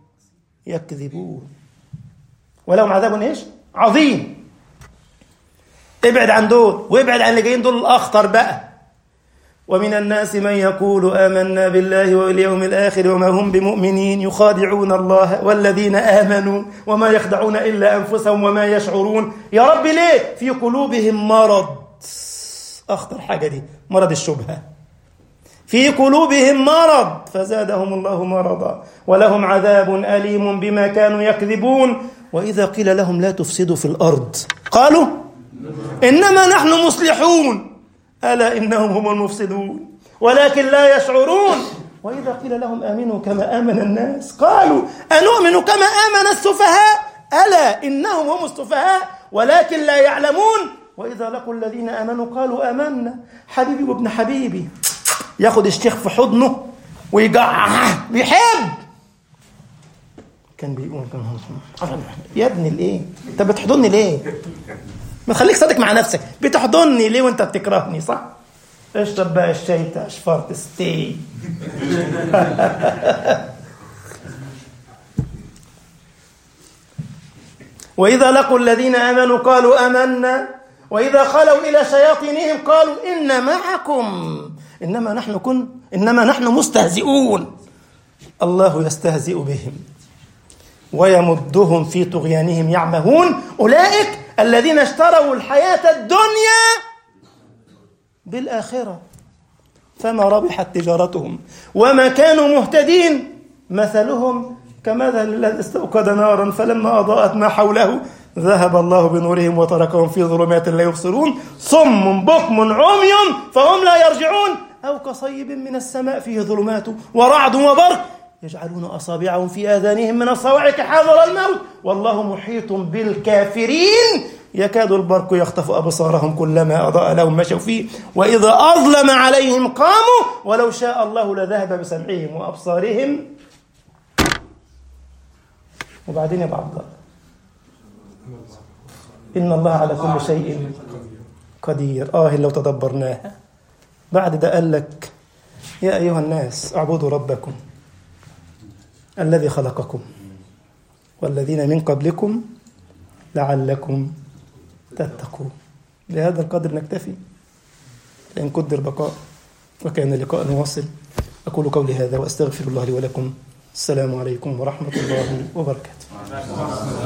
يكذبون. ولهم عذاب إيش؟ عظيم. ابعد عن دول وابعد عن اللي جايين دول الأخطر بقى. ومن الناس من يقول آمنا بالله واليوم الآخر وما هم بمؤمنين يخادعون الله والذين آمنوا وما يخدعون إلا أنفسهم وما يشعرون. يا رب ليه؟ في قلوبهم مرض. أخطر حاجة دي، مرض الشبهة. في قلوبهم مرض فزادهم الله مرضا ولهم عذاب أليم بما كانوا يكذبون. وإذا قيل لهم لا تفسدوا في الأرض قالوا إنما نحن مصلحون ألا إنهم هم المفسدون ولكن لا يشعرون. وإذا قيل لهم آمنوا كما آمن الناس قالوا أنؤمن كما آمن السفهاء ألا إنهم هم السفهاء ولكن لا يعلمون. وإذا لقوا الذين آمنوا قالوا آمنا. حبيبي وابن حبيبي ياخد الشيخ في حضنه ويقع بيحب. كان بيقول يا ابني الايه انت بتحضني ليه؟ ما تخليك صادق مع نفسك. بتحضني ليه وانت بتكرهني؟ صح؟ اشرب بقى الشاي بتاع شفارة ستي. وإذا لقوا الذين آمنوا قالوا آمنا وإذا خلوا إلى شياطينهم قالوا إن معكم إنما نحن كن إنما نحن مستهزئون. الله يستهزئ بهم ويمدهم في طغيانهم يعمهون. أولئك الذين اشتروا الحياة الدنيا بالآخرة فما ربحت تجارتهم وما كانوا مهتدين. مثلهم كمثل الذي استوقد نارا فلما أضاءت ما حوله ذهب الله بنورهم وتركهم في ظلمات لا يبصرون صم بكم عمي فهم لا يرجعون أو كصيب من السماء فيه ظلمات ورعد وبرق يجعلون أصابعهم في آذانهم من الصواعق حذر الموت والله محيط بالكافرين يكاد البرق يخطف أبصارهم كلما أضاء لهم مشوا فيه وإذا أظلم عليهم قاموا ولو شاء الله لذهب بسمعهم وأبصارهم. وبعدين يا عبد الله إن الله على كل شيء قدير. آه لو تدبرناها. بعد ده قال لك يا أيها الناس اعبدوا ربكم الذي خلقكم والذين من قبلكم لعلكم تتقون. بهذا القدر نكتفي لأن قدر بقاء وكان اللقاء واصل. أقول قولي هذا وأستغفر الله لي ولكم. السلام عليكم ورحمة الله وبركاته.